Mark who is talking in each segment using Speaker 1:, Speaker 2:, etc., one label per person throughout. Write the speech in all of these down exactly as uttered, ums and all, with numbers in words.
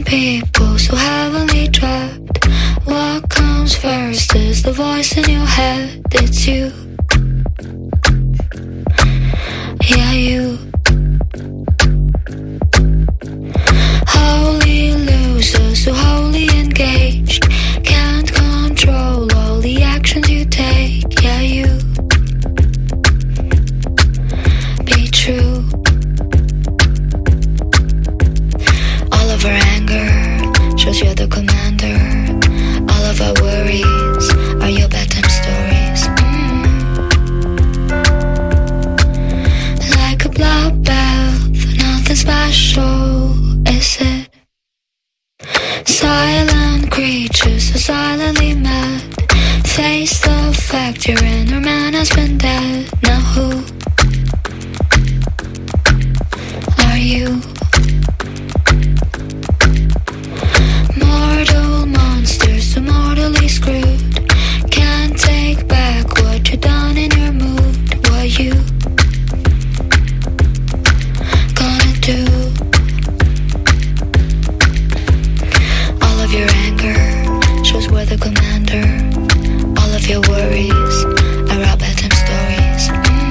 Speaker 1: people so heavenly trapped. What comes first is the voice in your head. It's you. Yeah, you. Holy losers, so wholly engaged. Can't control all the actions you take. Yeah, you. Be true. All of our anger shows you're the commander. All of our worries are your bedtime stories. Mm. Like a bloodbath, nothing special, is it? Silent creatures so silently mad. Face the fact your inner man has been dead. Now who are you? Mortal monsters so mortally screwed. Can't take back what you've done in your mood. What you gonna do? All of your anger shows we're the commander. All of your worries are our bedtime stories.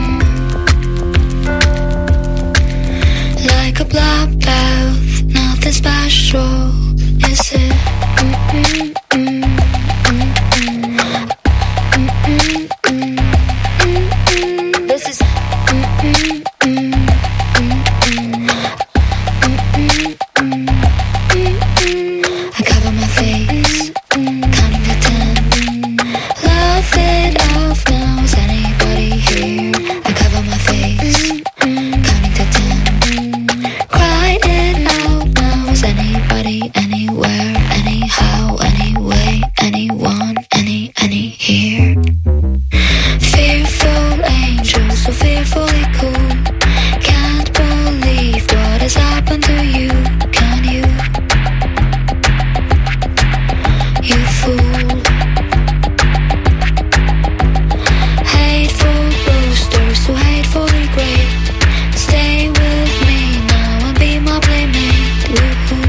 Speaker 1: Mm. Like a bloodbath, nothing special, is it? Mm-mm, mm-mm, mm-mm, mm-mm, mm-mm, mm-mm. This is mm-mm, mm-mm, mm-mm, mm-mm, mm-mm. I cover my face, counting to ten. Laugh it off now, is anybody here? I cover my face, counting to ten. Cry it out now, is anybody anywhere? Anyhow, anyway, anyone, any, any here. Fearful angels, so fearfully cool. Can't believe what has happened to you. Can you? You fool. Hateful boosters, so hatefully great. Stay with me now and be my playmate. Woo-hoo.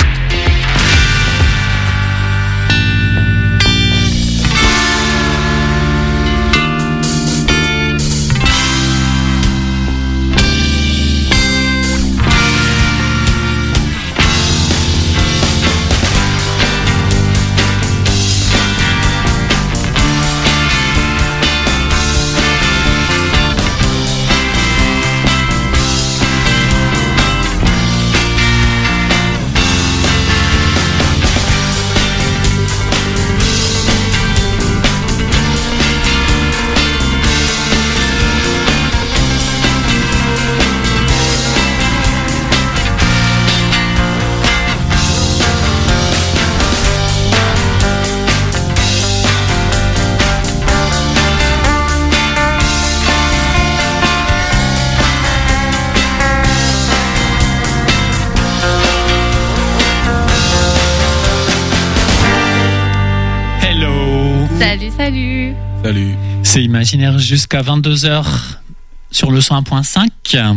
Speaker 2: Salut, salut.
Speaker 3: Salut.
Speaker 4: C'est Imaginaire jusqu'à vingt-deux heures sur le cent un point cinq.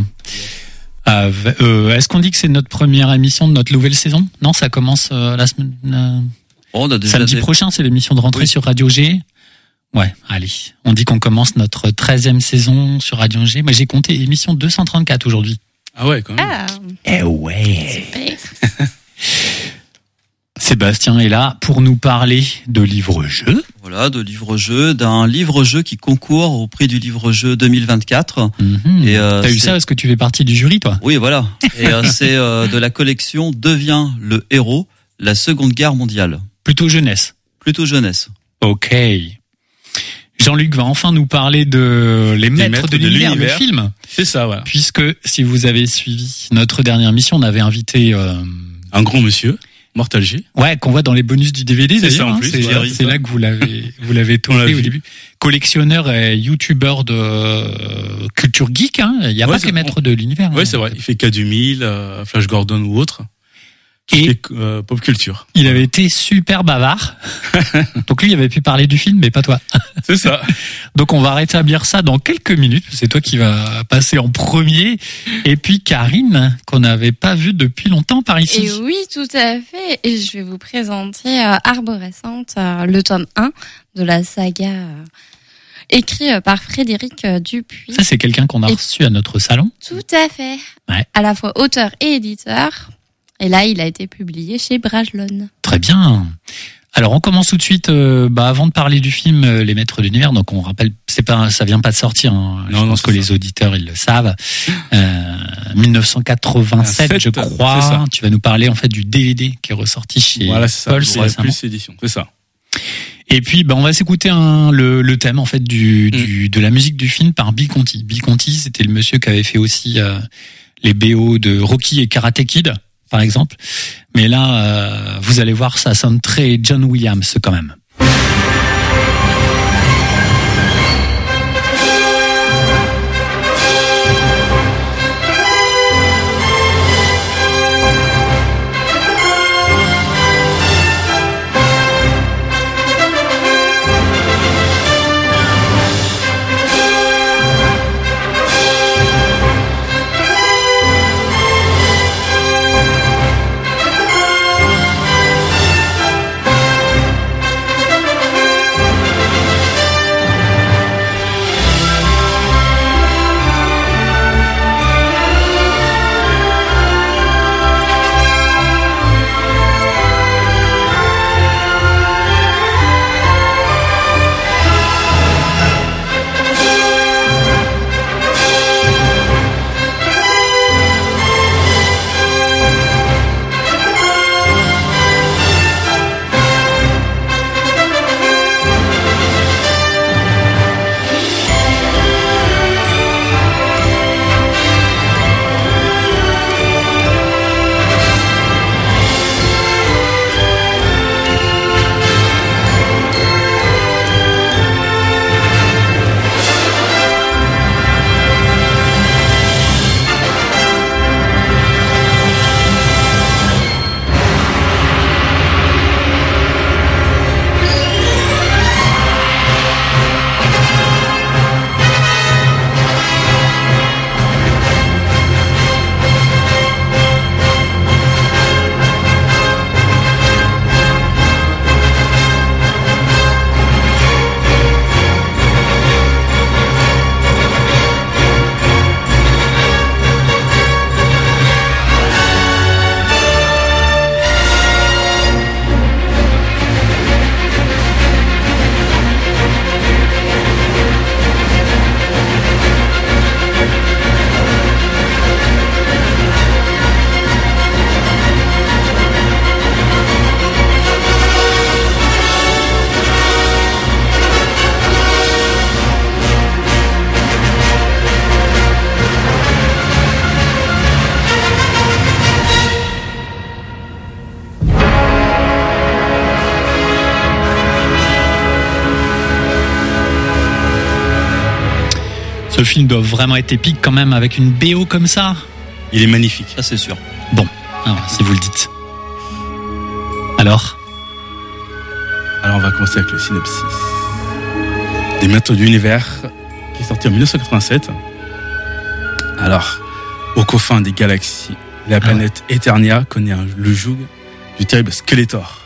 Speaker 4: Euh, euh, est-ce qu'on dit que c'est notre première émission de notre nouvelle saison ? Non, ça commence euh, la semaine. Euh,
Speaker 3: oh, on a déjà
Speaker 4: samedi
Speaker 3: des...
Speaker 4: prochain, c'est l'émission de rentrée oui. sur Radio G. Ouais, allez. On dit qu'on commence notre treizième saison sur Radio G. Moi, j'ai compté émission deux cent trente-quatre aujourd'hui.
Speaker 3: Ah ouais, quand même.
Speaker 2: Ah.
Speaker 4: Eh ouais.
Speaker 2: Super.
Speaker 4: Sébastien est là pour nous parler de livre-jeu.
Speaker 5: Voilà, de livre-jeu, d'un livre-jeu qui concourt au prix du livre-jeu deux mille vingt-quatre.
Speaker 4: Mmh. Et euh, T'as eu ça, est-ce que tu fais partie du jury, toi ?
Speaker 5: Oui, voilà. Et euh, c'est euh, de la collection Deviens le héros, la Seconde Guerre mondiale.
Speaker 4: Plutôt jeunesse.
Speaker 5: Plutôt jeunesse.
Speaker 4: Ok. Jean-Luc va enfin nous parler de Les Maîtres, maîtres de, de l'univers, le film.
Speaker 3: C'est ça, voilà.
Speaker 4: Puisque, si vous avez suivi notre dernière mission, on avait invité... Euh...
Speaker 3: un grand monsieur. Mortal G.
Speaker 4: Ouais, qu'on voit dans les bonus du D V D
Speaker 3: c'est
Speaker 4: d'ailleurs.
Speaker 3: Ça, en
Speaker 4: hein,
Speaker 3: plus,
Speaker 4: c'est,
Speaker 3: voilà,
Speaker 4: c'est, c'est là que vous l'avez, vous l'avez tourné au début. Collectionneur et youtubeur de euh, culture geek. Hein. Il n'y a ouais, pas que les maîtres de l'univers.
Speaker 3: Ouais,
Speaker 4: hein.
Speaker 3: c'est vrai. Il fait K deux mille, euh, Flash Gordon ou autre.
Speaker 4: Et
Speaker 3: Et euh, pop culture.
Speaker 4: il avait été super bavard. Donc lui, il avait pu parler du film, mais pas toi.
Speaker 3: C'est ça.
Speaker 4: Donc on va rétablir ça dans quelques minutes. C'est toi qui vas passer en premier. Et puis Karine, qu'on n'avait pas vue depuis longtemps par ici.
Speaker 2: Et oui, tout à fait. Et je vais vous présenter euh, Arborescente, euh, le tome un de la saga euh, écrit euh, par Frédéric euh, Dupuis.
Speaker 4: Ça, c'est quelqu'un qu'on a
Speaker 2: Et-
Speaker 4: reçu à notre salon.
Speaker 2: Tout à fait.
Speaker 4: Ouais.
Speaker 2: À la fois auteur et éditeur. Et là, il a été publié chez Brajlon.
Speaker 4: Très bien. Alors on commence tout de suite. Euh, bah, avant de parler du film euh, Les Maîtres de l'Univers, donc on rappelle, c'est pas, ça vient pas de sortir. Hein. Je
Speaker 3: Non, non,
Speaker 4: pense que
Speaker 3: c'est
Speaker 4: les
Speaker 3: ça.
Speaker 4: auditeurs ils le savent. Euh, dix-neuf cent quatre-vingt-sept,
Speaker 3: Sept,
Speaker 4: je crois.
Speaker 3: c'est ça.
Speaker 4: Tu vas nous parler en fait du D V D qui est ressorti chez
Speaker 3: Voilà, c'est ça.
Speaker 4: Paul
Speaker 3: C'est
Speaker 4: récemment.
Speaker 3: plus édition. C'est ça.
Speaker 4: Et puis, bah, on va s'écouter un, le, le thème en fait du,
Speaker 3: Mm.
Speaker 4: du de la musique du film par Bill Conti. Bill Conti, c'était le monsieur qui avait fait aussi euh, les B O de Rocky et Karate Kid, par exemple. Mais là, euh, vous allez voir, ça sonne très John Williams quand même. Ce film doit vraiment être épique quand même avec une B O comme ça.
Speaker 3: Il est magnifique.
Speaker 5: Ça, c'est sûr.
Speaker 4: Ah, si vous le dites. Alors,
Speaker 3: Alors on va commencer avec le synopsis. Des Maîtres de l'Univers, qui est sorti en dix-neuf cent quatre-vingt-sept. Alors, aux confins des galaxies, la planète Eternia connaît un- le joug du terrible Skeletor.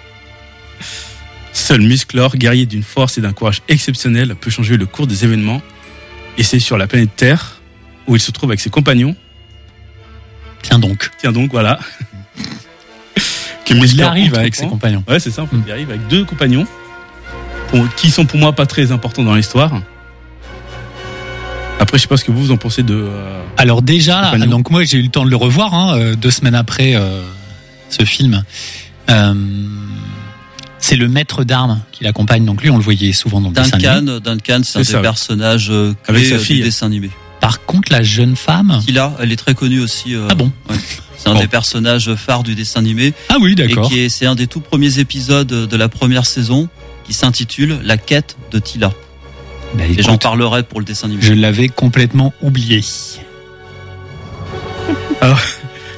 Speaker 3: Seul Musclor, guerrier d'une force et d'un courage exceptionnel, peut changer le cours des événements. Et c'est sur la planète Terre, où il se trouve avec ses compagnons.
Speaker 4: tiens donc.
Speaker 3: Tiens donc, voilà. que
Speaker 4: Il
Speaker 3: Musclor
Speaker 4: arrive avec ses
Speaker 3: entreprend.
Speaker 4: compagnons.
Speaker 3: Ouais, c'est ça, en fait,
Speaker 4: Mm.
Speaker 3: il arrive avec deux compagnons, pour- qui sont pour moi pas très importants dans l'histoire. Après, je sais pas ce que vous, vous en pensez de... euh,
Speaker 4: Alors déjà,
Speaker 3: Compagnon.
Speaker 4: donc moi j'ai eu le temps de le revoir hein, euh, deux semaines après euh, ce film. Euh, c'est le maître d'armes qui l'accompagne. Donc lui, on le voyait souvent dans le dessin animé.
Speaker 5: Duncan, Duncan, c'est un
Speaker 3: C'est
Speaker 5: des
Speaker 3: ça, ouais.
Speaker 5: personnages euh,
Speaker 3: Avec
Speaker 5: clés
Speaker 3: sa
Speaker 5: euh,
Speaker 3: fille.
Speaker 5: du dessin animé.
Speaker 4: Par contre, la jeune femme.
Speaker 5: Kila, elle est très connue aussi. euh,
Speaker 4: Ah bon?
Speaker 5: ouais. C'est un
Speaker 4: Bon.
Speaker 5: des personnages phares du dessin animé.
Speaker 4: Ah oui,
Speaker 5: Et
Speaker 4: d'accord.
Speaker 5: qui est, c'est un des tout premiers épisodes de la première saison qui s'intitule La quête de Tila.
Speaker 4: Bah,
Speaker 5: Et
Speaker 4: écoute,
Speaker 5: j'en parlerai pour le dessin animé.
Speaker 4: je l'avais complètement oublié.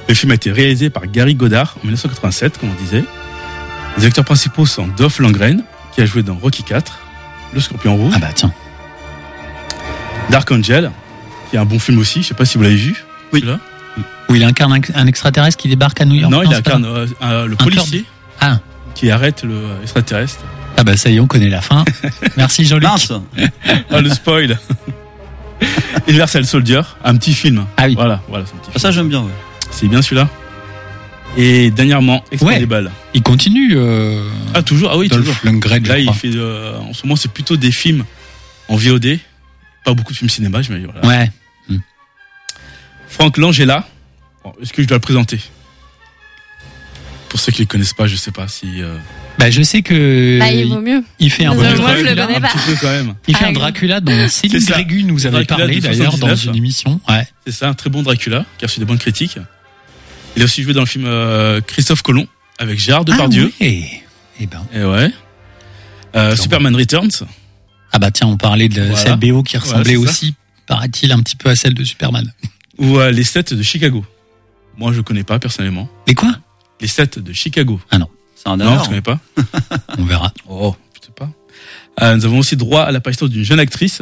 Speaker 3: Le film a été réalisé par Gary Goddard en dix-neuf cent quatre-vingt-sept, comme on disait. Les acteurs principaux sont Dolph Lundgren, qui a joué dans Rocky quatre, Le Scorpion Rouge,
Speaker 4: Ah bah tiens.
Speaker 3: Dark Angel, qui est un bon film aussi, je sais pas si vous l'avez vu.
Speaker 5: Oui.
Speaker 3: Celui-là.
Speaker 4: Où il incarne un, un extraterrestre qui débarque à New York.
Speaker 3: Non, il
Speaker 4: c'est pas
Speaker 3: incarne euh, euh, le
Speaker 4: Un
Speaker 3: policier
Speaker 4: Ah.
Speaker 3: qui arrête le euh, extraterrestre.
Speaker 4: ça Ah bah ça y est, on connaît la fin. Merci Jean-Luc.
Speaker 5: Mince.
Speaker 3: Ah, le spoil. Universal Soldier, un petit film.
Speaker 4: Ah oui.
Speaker 3: Voilà, voilà, c'est un petit
Speaker 5: Ah, ça,
Speaker 3: film.
Speaker 5: j'aime bien, ouais.
Speaker 3: C'est bien celui-là. Et dernièrement, Expendables.
Speaker 4: Il continue. Euh,
Speaker 3: Ah, toujours, ah oui,
Speaker 4: Dolph
Speaker 3: toujours.
Speaker 4: Lundgren,
Speaker 3: Là,
Speaker 4: je
Speaker 3: il
Speaker 4: crois.
Speaker 3: fait, euh, en ce moment, c'est plutôt des films en V O D. Pas beaucoup de films cinéma, je me dis, voilà.
Speaker 4: Ouais.
Speaker 3: Frank Langella. Bon, est-ce que je dois le présenter? Pour ceux qui ne le connaissent pas, je sais pas si, euh...
Speaker 4: Bah je sais que
Speaker 2: Bah, il vaut mieux.
Speaker 4: il fait un
Speaker 2: Euh,
Speaker 4: peu de
Speaker 2: moi, je le
Speaker 4: Dracula.
Speaker 2: connais
Speaker 3: un
Speaker 2: pas.
Speaker 3: petit peu quand même.
Speaker 4: Il fait
Speaker 2: Ah,
Speaker 4: un
Speaker 2: oui.
Speaker 4: Dracula dont Céline
Speaker 3: C'est ça.
Speaker 4: Grégu nous avait
Speaker 3: Dracula
Speaker 4: parlé
Speaker 3: de
Speaker 4: d'ailleurs dans
Speaker 3: soixante-dix-neuf.
Speaker 4: une émission. Ouais.
Speaker 3: C'est ça, un très bon Dracula, qui a reçu des bonnes critiques. Il a aussi joué dans le film euh, Christophe Colomb, avec Gérard Depardieu.
Speaker 4: Ah ouais. Eh ben.
Speaker 3: Et ouais. Euh, Superman Returns.
Speaker 4: Ah bah tiens, on parlait de
Speaker 3: Voilà.
Speaker 4: cette B O qui ressemblait
Speaker 3: Voilà, c'est ça.
Speaker 4: aussi, paraît-il, un petit peu à celle de Superman.
Speaker 3: Ou euh, Les sept de Chicago. Moi, je connais pas, personnellement.
Speaker 4: Les quoi?
Speaker 3: Les sept de Chicago.
Speaker 5: C'est un
Speaker 3: Non,
Speaker 5: honneur.
Speaker 3: je connais pas.
Speaker 4: On verra.
Speaker 3: Oh, je sais pas. Euh, nous avons aussi droit à l'apparition d'une jeune actrice.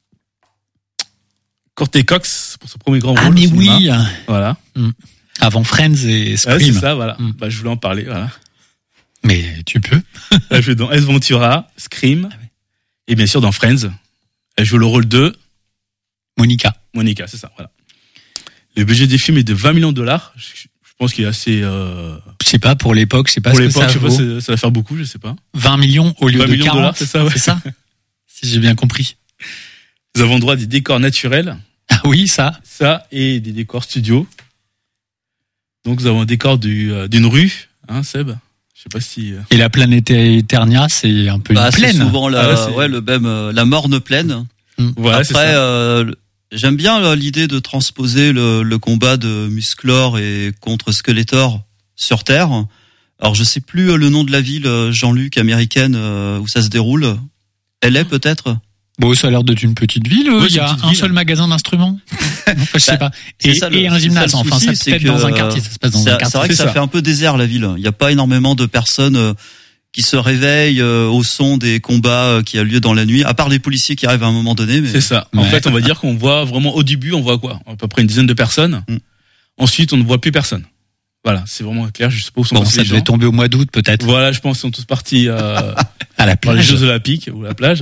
Speaker 3: Courtney Cox, pour son premier grand
Speaker 4: Ah
Speaker 3: rôle. au
Speaker 4: mais
Speaker 3: cinéma.
Speaker 4: oui,
Speaker 3: Voilà.
Speaker 4: avant Friends et
Speaker 3: Ouais,
Speaker 4: Scream.
Speaker 3: c'est ça, voilà.
Speaker 4: Mm.
Speaker 3: Bah, je voulais en parler, voilà.
Speaker 4: Mais tu peux.
Speaker 3: Elle joue dans S Ventura, Scream.
Speaker 4: Ah ouais.
Speaker 3: Et bien sûr, dans Friends. Elle joue le rôle de
Speaker 4: Monica.
Speaker 3: Monica, c'est ça, voilà. Le budget des films est de vingt millions de dollars. Je, je pense qu'il est assez, euh,
Speaker 4: Je sais pas, pour l'époque, je sais pas
Speaker 3: pour
Speaker 4: ce que
Speaker 3: l'époque,
Speaker 4: ça
Speaker 3: je sais pas,
Speaker 4: vaut.
Speaker 3: c'est- ça va faire beaucoup, je sais pas.
Speaker 4: vingt millions au lieu
Speaker 3: vingt
Speaker 4: de
Speaker 3: millions de
Speaker 4: quarante.
Speaker 3: dollars, c'est ça, ouais.
Speaker 4: C'est ça? Si j'ai bien compris.
Speaker 3: Nous avons droit à des décors naturels.
Speaker 4: Ah oui, ça.
Speaker 3: Ça, et des décors studio. Donc, nous avons un décor du, euh, d'une rue, hein, Seb? Je sais pas si, euh,
Speaker 4: Et la planète Eternia, c'est un peu
Speaker 5: Bah,
Speaker 4: une
Speaker 5: c'est
Speaker 4: plaine.
Speaker 5: souvent la,
Speaker 3: Ah, là, c'est-
Speaker 5: ouais, le même, euh, la morne plaine.
Speaker 3: voilà, c'est
Speaker 5: Après,
Speaker 3: ça.
Speaker 5: euh, le- j'aime bien là, l'idée de transposer le, le combat de Musclor et contre Skeletor sur Terre. Alors, je sais plus euh, le nom de la ville, euh, Jean-Luc, américaine, euh, où ça se déroule. Elle est peut-être.
Speaker 4: Bon, ça a l'air d'être une petite ville.
Speaker 3: Oui,
Speaker 4: Il y
Speaker 3: c'est
Speaker 4: a
Speaker 3: une petite
Speaker 4: un
Speaker 3: ville.
Speaker 4: seul magasin d'instruments. Enfin, je sais
Speaker 5: Bah,
Speaker 4: pas.
Speaker 5: c'est
Speaker 4: Et,
Speaker 5: ça, le-
Speaker 4: et un
Speaker 5: c'est
Speaker 4: gymnase.
Speaker 5: ça, le
Speaker 4: Enfin,
Speaker 5: souci,
Speaker 4: ça
Speaker 5: c'est
Speaker 4: peut-être
Speaker 5: que,
Speaker 4: dans un
Speaker 5: euh,
Speaker 4: quartier. Ça se passe dans
Speaker 5: C'est
Speaker 4: un
Speaker 5: c'est
Speaker 4: quartier.
Speaker 5: vrai que
Speaker 3: c'est
Speaker 5: ça,
Speaker 3: ça.
Speaker 5: fait un peu désert la ville. Il n'y a pas énormément de personnes euh, qui se réveillent euh, au son des combats euh, qui a lieu dans la nuit, à part les policiers qui arrivent à un moment donné. Mais
Speaker 3: C'est ça. En
Speaker 4: Ouais.
Speaker 3: fait, on va dire qu'on voit vraiment au début, on voit quoi? À peu près une dizaine de personnes.
Speaker 5: Mm.
Speaker 3: Ensuite, on ne voit plus personne. Voilà, c'est vraiment clair. Je sais pas où sont
Speaker 4: Bon,
Speaker 3: passés
Speaker 4: ça
Speaker 3: les
Speaker 4: devait
Speaker 3: gens.
Speaker 4: tomber au mois d'août, peut-être.
Speaker 3: Voilà, je pense qu'ils sont tous partis euh,
Speaker 4: À la
Speaker 3: dans les
Speaker 4: plage.
Speaker 3: Jeux Olympiques ou la plage.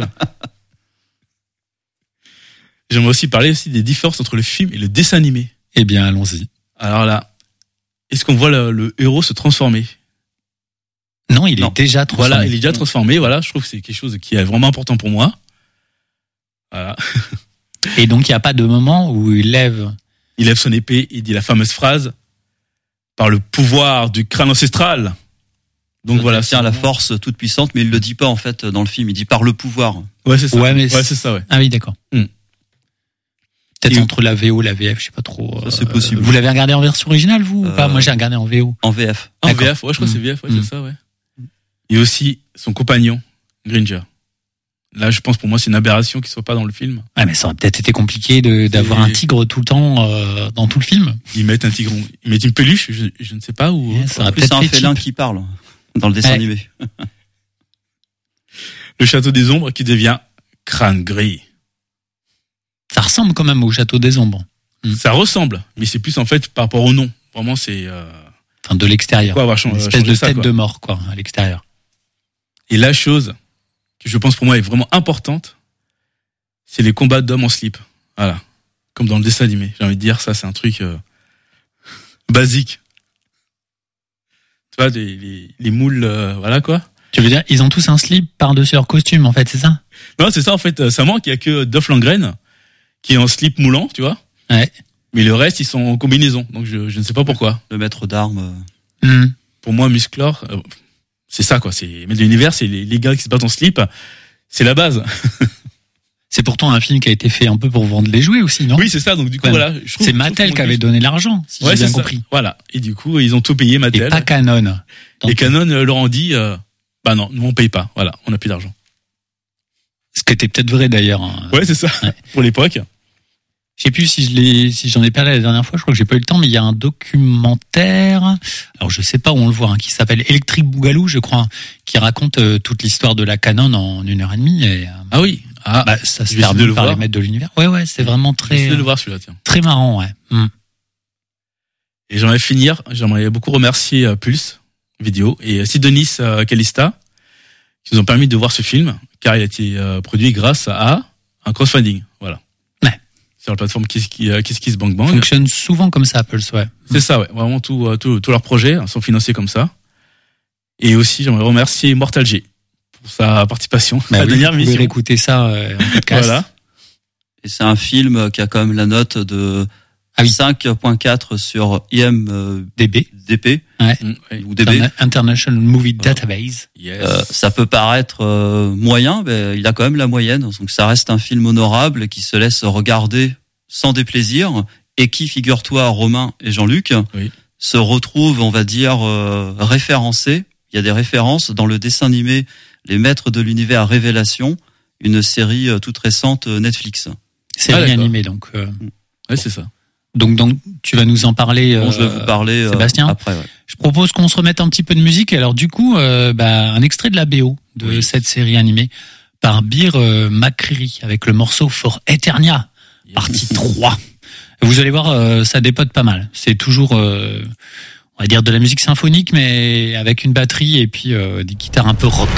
Speaker 3: J'aimerais aussi parler aussi des différences entre le film et le dessin animé.
Speaker 4: Eh bien, allons-y.
Speaker 3: Alors là, est-ce qu'on voit le, le héros se transformer?
Speaker 4: Non, il
Speaker 5: Non.
Speaker 4: est déjà transformé.
Speaker 3: Voilà, il est déjà transformé. Voilà, je trouve que c'est quelque chose qui est vraiment important pour moi. Voilà.
Speaker 4: Et donc, il n'y a pas de moment où il lève.
Speaker 3: Il lève son épée, il dit la fameuse phrase par le pouvoir du crâne ancestral. Donc voilà,
Speaker 5: tiens
Speaker 3: c'est
Speaker 5: la
Speaker 3: vraiment-
Speaker 5: force toute puissante, mais il le dit pas en fait dans le film. Il dit par le pouvoir.
Speaker 3: Ouais, c'est ça.
Speaker 4: Ouais, mais
Speaker 3: ouais, c'est ça, ouais.
Speaker 4: Ah oui, d'accord.
Speaker 3: Hmm.
Speaker 4: Peut-être
Speaker 3: Et-
Speaker 4: entre la V O et la V F, je sais pas trop.
Speaker 5: Ça, c'est possible.
Speaker 4: Vous l'avez regardé en version originale, vous, ou pas?
Speaker 5: Euh,
Speaker 4: Moi, j'ai regardé en V O.
Speaker 5: En V F.
Speaker 3: Ah, en
Speaker 4: D'accord.
Speaker 3: V F, ouais, je crois que c'est
Speaker 4: Mm.
Speaker 3: V F, ouais,
Speaker 4: Mm.
Speaker 3: c'est ça, ouais. Et aussi son compagnon, Gringer. Là, je pense pour moi, c'est une aberration qu'il soit pas dans le film.
Speaker 4: Ouais, mais ça aurait peut-être été compliqué de, d'avoir
Speaker 3: C'est-
Speaker 4: un tigre tout le temps euh, dans tout le film.
Speaker 3: Ils mettent un tigre, ils mettent une peluche, je, je ne sais pas où.
Speaker 4: Ouais, ça aurait
Speaker 5: En plus, c'est
Speaker 4: peut-être
Speaker 5: un
Speaker 4: fait
Speaker 5: félin
Speaker 4: cheap.
Speaker 5: qui parle dans le dessin
Speaker 4: Ouais.
Speaker 5: animé.
Speaker 3: Le château des ombres qui devient crâne gris.
Speaker 4: Ça ressemble quand même au Château des Ombres. Mm.
Speaker 3: Ça ressemble, mais c'est plus en fait par rapport au nom. Vraiment, c'est euh,
Speaker 4: Enfin, de l'extérieur.
Speaker 3: quoi avoir changé,
Speaker 4: Une espèce
Speaker 3: changé
Speaker 4: de
Speaker 3: ça,
Speaker 4: tête
Speaker 3: quoi.
Speaker 4: de mort, quoi, à l'extérieur.
Speaker 3: Et la chose que je pense pour moi est vraiment importante, c'est les combats d'hommes en slip. Voilà. Comme dans le dessin animé. J'ai envie de dire, ça, c'est un truc euh, basique. Tu vois, les, les, les moules, euh, voilà quoi.
Speaker 4: Tu veux dire, ils ont tous un slip par-dessus leur costume, en fait, c'est ça?
Speaker 3: Non, c'est ça, en fait, euh, ça manque. Il y a que Dolph Lundgren qui est en slip moulant, tu vois.
Speaker 4: Ouais.
Speaker 3: Mais le reste, ils sont en combinaison. Donc, je, je ne sais pas pourquoi.
Speaker 5: Le maître d'armes. euh,
Speaker 4: Hmm.
Speaker 3: Pour moi, Musclor, euh, c'est ça, quoi. C'est, mais l'univers, c'est les, les gars qui se battent en slip. C'est la base.
Speaker 4: C'est pourtant un film qui a été fait un peu pour vendre les jouets aussi, non?
Speaker 3: Oui, c'est ça. Donc, du coup,
Speaker 4: Ouais.
Speaker 3: voilà. je trouve-
Speaker 4: C'est
Speaker 3: je
Speaker 4: Mattel
Speaker 3: trouve
Speaker 4: qui avait
Speaker 3: qu'on-
Speaker 4: donné l'argent, si
Speaker 3: Ouais,
Speaker 4: j'ai bien
Speaker 3: c'est ça.
Speaker 4: compris.
Speaker 3: Voilà. Et du coup, ils ont tout payé,
Speaker 4: Et
Speaker 3: Mattel.
Speaker 4: pas Canon.
Speaker 3: Et Canon euh, leur ont dit, euh, bah non, nous on paye pas. Voilà, on n'a plus d'argent.
Speaker 4: Ce qui était peut-être vrai d'ailleurs. hein.
Speaker 3: Ouais, c'est ça.
Speaker 4: Ouais.
Speaker 3: Pour l'époque.
Speaker 4: Je sais plus si je l'ai, si j'en ai parlé la dernière fois. Je crois que j'ai pas eu le temps, mais il y a un documentaire. Alors je sais pas où on le voit, hein, qui s'appelle Electric Boogaloo, je crois, qui raconte euh, toute l'histoire de la Canon en une heure et demie. Et, euh,
Speaker 3: Ah oui. Ah,
Speaker 4: bah, ça se
Speaker 3: je vais essayer de
Speaker 4: termine
Speaker 3: le
Speaker 4: par
Speaker 3: voir.
Speaker 4: les maîtres de l'univers. Ouais, ouais, c'est vraiment
Speaker 3: J'ai essayé
Speaker 4: très,
Speaker 3: de le voir celui-là, tiens.
Speaker 4: très marrant, ouais. Mm.
Speaker 3: Et j'aimerais finir, j'aimerais beaucoup remercier euh, Pulse Vidéo et euh, Sidonis euh, Kalista qui nous ont permis de voir ce film, car il a été euh, produit grâce à un crowdfunding. Voilà.
Speaker 4: Ouais.
Speaker 3: Sur la plateforme Kiss Kiss, Kiss Kiss Bang Bang.
Speaker 4: Fonctionne souvent comme ça, Apple, ouais.
Speaker 3: C'est ça, ouais. Vraiment, tout, euh, tout, tous leurs projets sont financés comme ça. Et aussi, j'aimerais remercier Mortal G pour sa participation
Speaker 4: Bah
Speaker 3: à la
Speaker 4: oui,
Speaker 3: dernière
Speaker 4: vous pouvez
Speaker 3: mission.
Speaker 4: réécouter ça euh, en podcast.
Speaker 3: Voilà.
Speaker 5: Et c'est un film qui a quand même la note de
Speaker 4: Ah oui.
Speaker 5: cinq virgule quatre sur I M D B.
Speaker 4: D B.
Speaker 3: Mm, ouais.
Speaker 5: Ou D B.
Speaker 4: Interna- International Movie
Speaker 5: Voilà.
Speaker 4: Database.
Speaker 3: Yes.
Speaker 5: Euh, ça peut paraître euh, moyen, mais il a quand même la moyenne. Donc ça reste un film honorable qui se laisse regarder sans déplaisir et qui, figure-toi, Romain et Jean-Luc,
Speaker 3: Oui.
Speaker 5: se retrouvent, on va dire, euh, référencés. Il y a des références dans le dessin animé Les Maîtres de l'Univers Révélation, une série euh, toute récente euh, Netflix.
Speaker 4: Série
Speaker 3: Ah, d'accord.
Speaker 4: animée, donc. Euh,
Speaker 3: Ouais, c'est ça.
Speaker 4: donc, donc, tu vas nous en parler.
Speaker 5: Bon,
Speaker 4: euh,
Speaker 5: je vais vous parler euh,
Speaker 4: Sébastien.
Speaker 5: après. Ouais.
Speaker 4: Je propose qu'on se remette un petit peu de musique. Alors du coup, euh, bah, un extrait de la B O de
Speaker 3: Oui.
Speaker 4: cette série animée par Bir euh, McCreary avec le morceau For Eternia,
Speaker 3: Yes.
Speaker 4: partie trois. Vous allez voir, euh, ça dépote pas mal. C'est toujours, euh, on va dire, de la musique symphonique, mais avec une batterie et puis euh, des guitares un peu rock.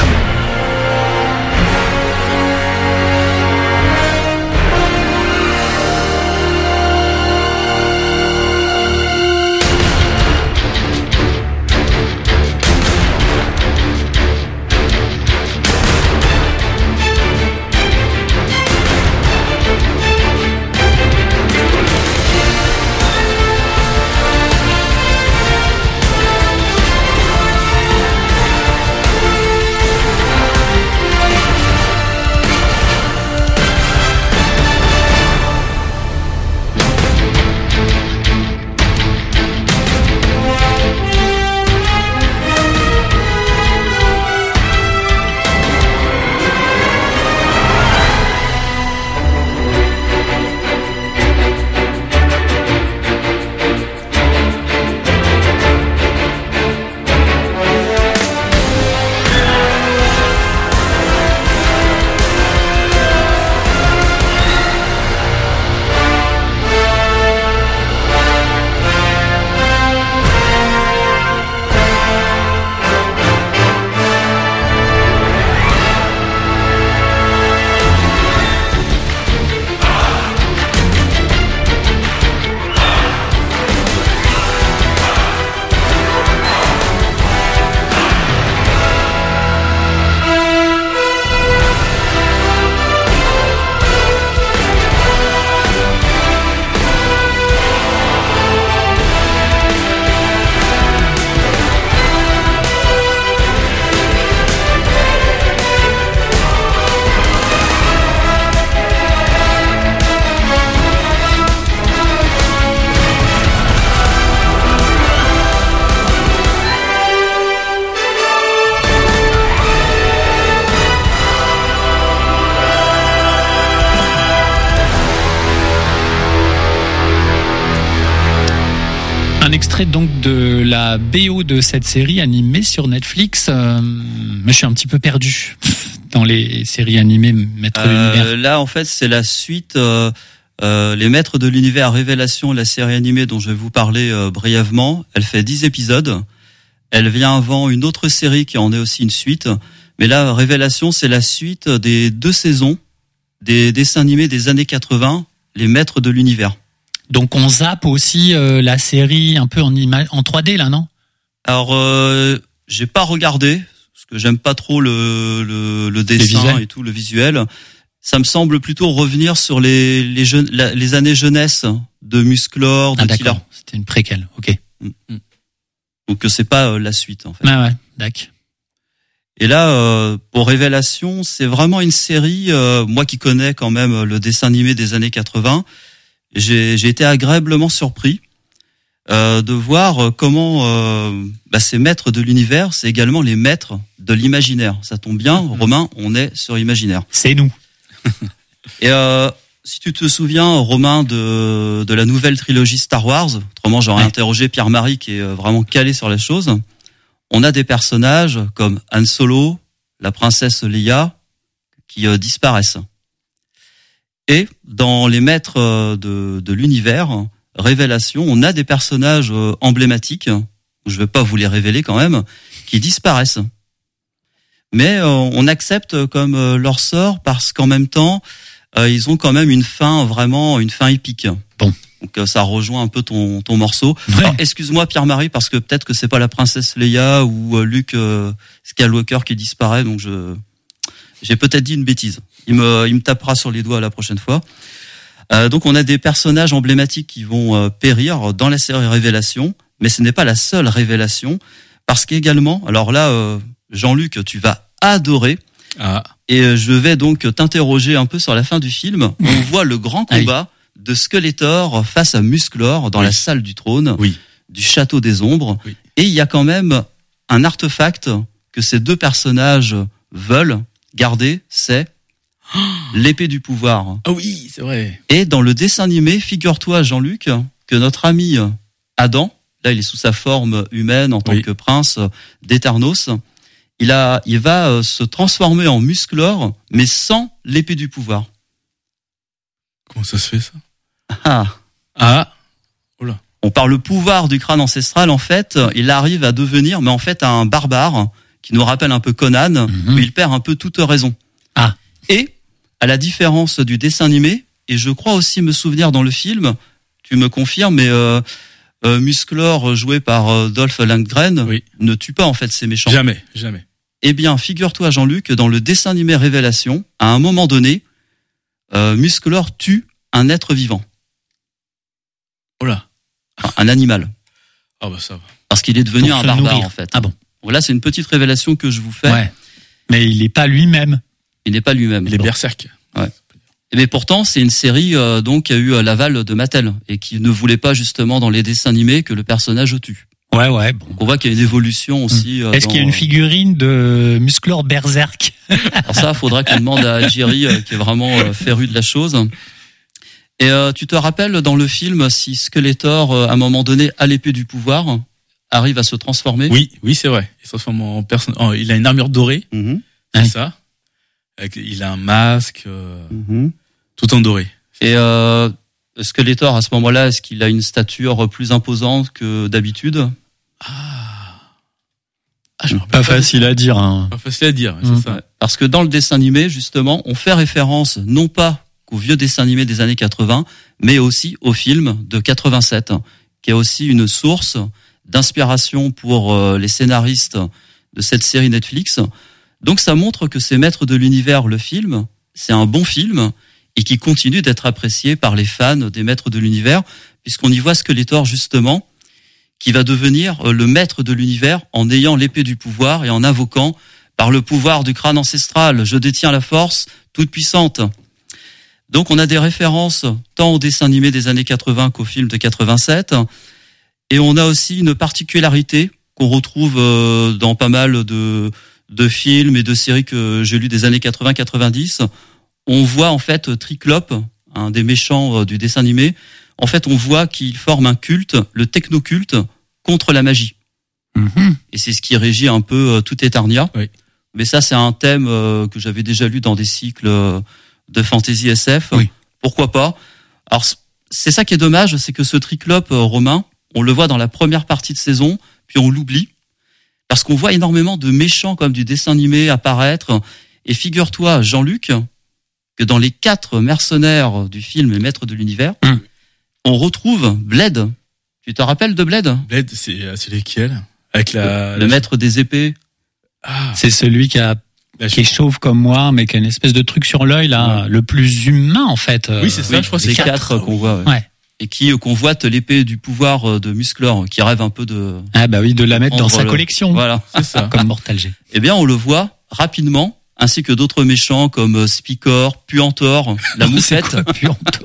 Speaker 4: Un extrait donc de la B O de cette série animée sur Netflix. Euh, je suis un petit peu perdu dans les séries animées Maîtres de l'Univers.
Speaker 5: Euh, là, en fait, c'est la suite. Euh, euh, Les Maîtres de l'Univers Révélation, la série animée dont je vais vous parler euh, brièvement. Elle fait dix épisodes. Elle vient avant une autre série qui en est aussi une suite. Mais là, Révélation, c'est la suite des deux saisons des dessins animés des années quatre-vingts, Les Maîtres de l'Univers.
Speaker 4: Donc on zappe aussi euh, la série un peu en, ima- en trois D là, non?
Speaker 5: Alors, euh, j'ai pas regardé parce que j'aime pas trop le, le, le dessin
Speaker 4: visuels.
Speaker 5: et tout le visuel. Ça me semble plutôt revenir sur les les, jeunes, la- les années jeunesse de Musclor, de
Speaker 4: Ah
Speaker 5: Killer.
Speaker 4: d'accord, c'était une préquelle, ok.
Speaker 5: Donc c'est pas euh, la suite en fait.
Speaker 4: Ouais, ouais, d'accord.
Speaker 5: Et là, euh, pour Révélation, c'est vraiment une série. Euh, moi qui connais quand même le dessin animé des années quatre-vingts, j'ai, j'ai été agréablement surpris euh, de voir comment euh, bah, ces maîtres de l'univers, c'est également les maîtres de l'imaginaire. Ça tombe bien, Romain, on est sur imaginaire.
Speaker 4: C'est nous.
Speaker 5: Et euh, si tu te souviens, Romain, de, de la nouvelle trilogie Star Wars, autrement j'aurais
Speaker 4: Ouais.
Speaker 5: interrogé Pierre-Marie qui est vraiment calé sur la chose, on a des personnages comme Han Solo, la princesse Leia, qui euh, disparaissent. Et dans les maîtres euh, de, de l'univers, Révélation, on a des personnages euh, emblématiques, je ne vais pas vous les révéler quand même, qui disparaissent. Mais euh, on accepte comme euh, leur sort parce qu'en même temps, euh, ils ont quand même une fin vraiment, une fin épique.
Speaker 4: Bon.
Speaker 5: Donc euh, ça rejoint un peu ton, ton morceau.
Speaker 4: Ouais.
Speaker 5: Alors, excuse-moi Pierre-Marie parce que peut-être que c'est pas la princesse Leia ou euh, Luke euh, Skywalker qui disparaît, donc je j'ai peut-être dit une bêtise. Il me il me tapera sur les doigts la prochaine fois. Euh, donc on a des personnages emblématiques qui vont euh, périr dans la série Révélation, mais ce n'est pas la seule révélation parce qu'également, alors là euh, Jean-Luc, tu vas adorer.
Speaker 3: Ah,
Speaker 5: Et je vais donc t'interroger un peu sur la fin du film. On voit le grand combat de Skeletor face à Musclor dans
Speaker 3: Oui.
Speaker 5: la salle du trône
Speaker 3: oui.
Speaker 5: du château des ombres.
Speaker 3: Oui.
Speaker 5: Et il y a quand même un artefact que ces deux personnages veulent garder, c'est l'épée du pouvoir.
Speaker 3: Ah oui, c'est vrai.
Speaker 5: Et dans le dessin animé, figure-toi Jean-Luc, que notre ami Adam, là il est sous sa forme humaine en tant
Speaker 3: Oui.
Speaker 5: que prince d'Eternos, il a, il va euh, se transformer en Musclor, mais sans l'épée du pouvoir.
Speaker 3: Comment ça se fait, ça?
Speaker 5: Ah,
Speaker 3: Ah,
Speaker 5: on parle le pouvoir du crâne ancestral. En fait, il arrive à devenir, mais en fait, un barbare qui nous rappelle un peu Conan,
Speaker 4: Mhm.
Speaker 5: où il perd un peu toute raison.
Speaker 4: Ah.
Speaker 5: Et à la différence du dessin animé, et je crois aussi me souvenir dans le film, tu me confirmes, mais euh, euh, Musclor joué par euh, Dolph Lundgren
Speaker 3: oui.
Speaker 5: ne tue pas en fait ces méchants.
Speaker 3: Jamais, jamais.
Speaker 5: Eh bien, figure-toi, Jean-Luc, dans le dessin animé Révélation, à un moment donné, euh, Musclor tue un être vivant,
Speaker 3: Oh là.
Speaker 5: enfin, un animal,
Speaker 3: Ah bah ça va.
Speaker 5: parce qu'il est devenu
Speaker 4: Pour
Speaker 5: un
Speaker 4: se
Speaker 5: barbare
Speaker 4: nourrir.
Speaker 5: en fait.
Speaker 4: Ah bon.
Speaker 5: Voilà, c'est une petite révélation que je vous fais.
Speaker 4: Ouais. Mais il n'est pas lui-même.
Speaker 5: Il n'est pas lui-même.
Speaker 3: Il est
Speaker 5: Bon.
Speaker 3: berserk.
Speaker 5: Mais pourtant, c'est une série euh, donc qui a eu euh, l'aval de Mattel et qui ne voulait pas justement dans les dessins animés que le personnage tue.
Speaker 4: Ouais, ouais. Bon.
Speaker 5: Donc on voit qu'il y a une évolution aussi. euh,
Speaker 4: Est-ce
Speaker 5: dans-
Speaker 4: qu'il y a une figurine de Musclor Berserk?
Speaker 5: Alors ça, il faudra qu'on demande à Jerry, euh, qui est vraiment euh, féru de la chose. Et euh, tu te rappelles dans le film si Skeletor, euh, à un moment donné, à l'épée du pouvoir, arrive à se transformer?
Speaker 3: Oui, oui, c'est vrai. Il se transforme en personne. en- Il a une armure dorée,
Speaker 5: Mhm,
Speaker 3: c'est
Speaker 4: Oui.
Speaker 3: ça. Avec- il a un masque, euh,
Speaker 5: mhm.
Speaker 3: tout en doré.
Speaker 5: Et euh, Skeletor, à ce moment-là, est-ce qu'il a une stature plus imposante que d'habitude?
Speaker 3: Ah, je me rappelle
Speaker 4: Pas facile à dire. Hein.
Speaker 3: Pas facile à dire,
Speaker 4: Mm.
Speaker 3: c'est ça.
Speaker 5: Ouais. Parce que dans le dessin animé, justement, on fait référence non pas qu'au vieux dessin animé des années quatre-vingts, mais aussi au film de quatre-vingt-sept, qui est aussi une source d'inspiration pour euh, les scénaristes de cette série Netflix. Donc ça montre que c'est Maîtres de l'univers, le film, c'est un bon film et qui continue d'être apprécié par les fans des Maîtres de l'univers, puisqu'on y voit Skeletor justement, qui va devenir euh, le maître de l'univers en ayant l'épée du pouvoir et en invoquant par le pouvoir du crâne ancestral, je détiens la force toute puissante. Donc on a des références tant au dessin animé des années quatre-vingts qu'au film de quatre-vingt-sept. Et on a aussi une particularité qu'on retrouve euh, dans pas mal de, de films et de séries que j'ai lus des années quatre-vingts quatre-vingt-dix. On voit en fait Triclope, un des méchants euh, du dessin animé. En fait, on voit qu'il forme un culte, le technoculte, contre la magie.
Speaker 4: Mhm.
Speaker 5: Et c'est ce qui régit un peu euh, tout Eternia.
Speaker 3: Oui.
Speaker 5: Mais ça, c'est un thème euh, que j'avais déjà lu dans des cycles euh, de fantasy S F.
Speaker 4: Oui.
Speaker 5: Pourquoi pas? Alors, c- c'est ça qui est dommage, c'est que ce Triclope euh, romain, on le voit dans la première partie de saison, puis on l'oublie. Parce qu'on voit énormément de méchants comme du dessin animé apparaître. Et figure-toi, Jean-Luc, que dans les quatre mercenaires du film Les Maîtres de l'Univers,
Speaker 4: Hum.
Speaker 5: on retrouve Blade. Tu te rappelles de Blade?
Speaker 3: Blade, c'est euh, c'est lesquels? Avec la.
Speaker 5: Le
Speaker 3: la-
Speaker 5: maître des épées.
Speaker 3: Ah,
Speaker 4: C'est celui qui, a,
Speaker 3: la
Speaker 4: qui est chauve comme moi, mais qui a une espèce de truc sur l'œil, là, le plus humain, en fait.
Speaker 3: Oui, c'est ça,
Speaker 5: Oui,
Speaker 3: je crois que
Speaker 5: les
Speaker 3: c'est
Speaker 5: quatre, qu'on voit. ouais.
Speaker 4: Ouais.
Speaker 5: Et qui euh, convoite l'épée du pouvoir euh, de Musclor, qui rêve un peu de.
Speaker 4: Ah, bah oui, de la mettre dans
Speaker 5: Prendre
Speaker 4: sa
Speaker 5: le-
Speaker 4: collection.
Speaker 5: Voilà.
Speaker 3: c'est ça.
Speaker 4: Comme Mortal G.
Speaker 5: Eh bien, on le voit rapidement, ainsi que d'autres méchants comme euh, Spicor, Puantor, la
Speaker 4: C'est
Speaker 5: moufette,
Speaker 4: quoi, Puanto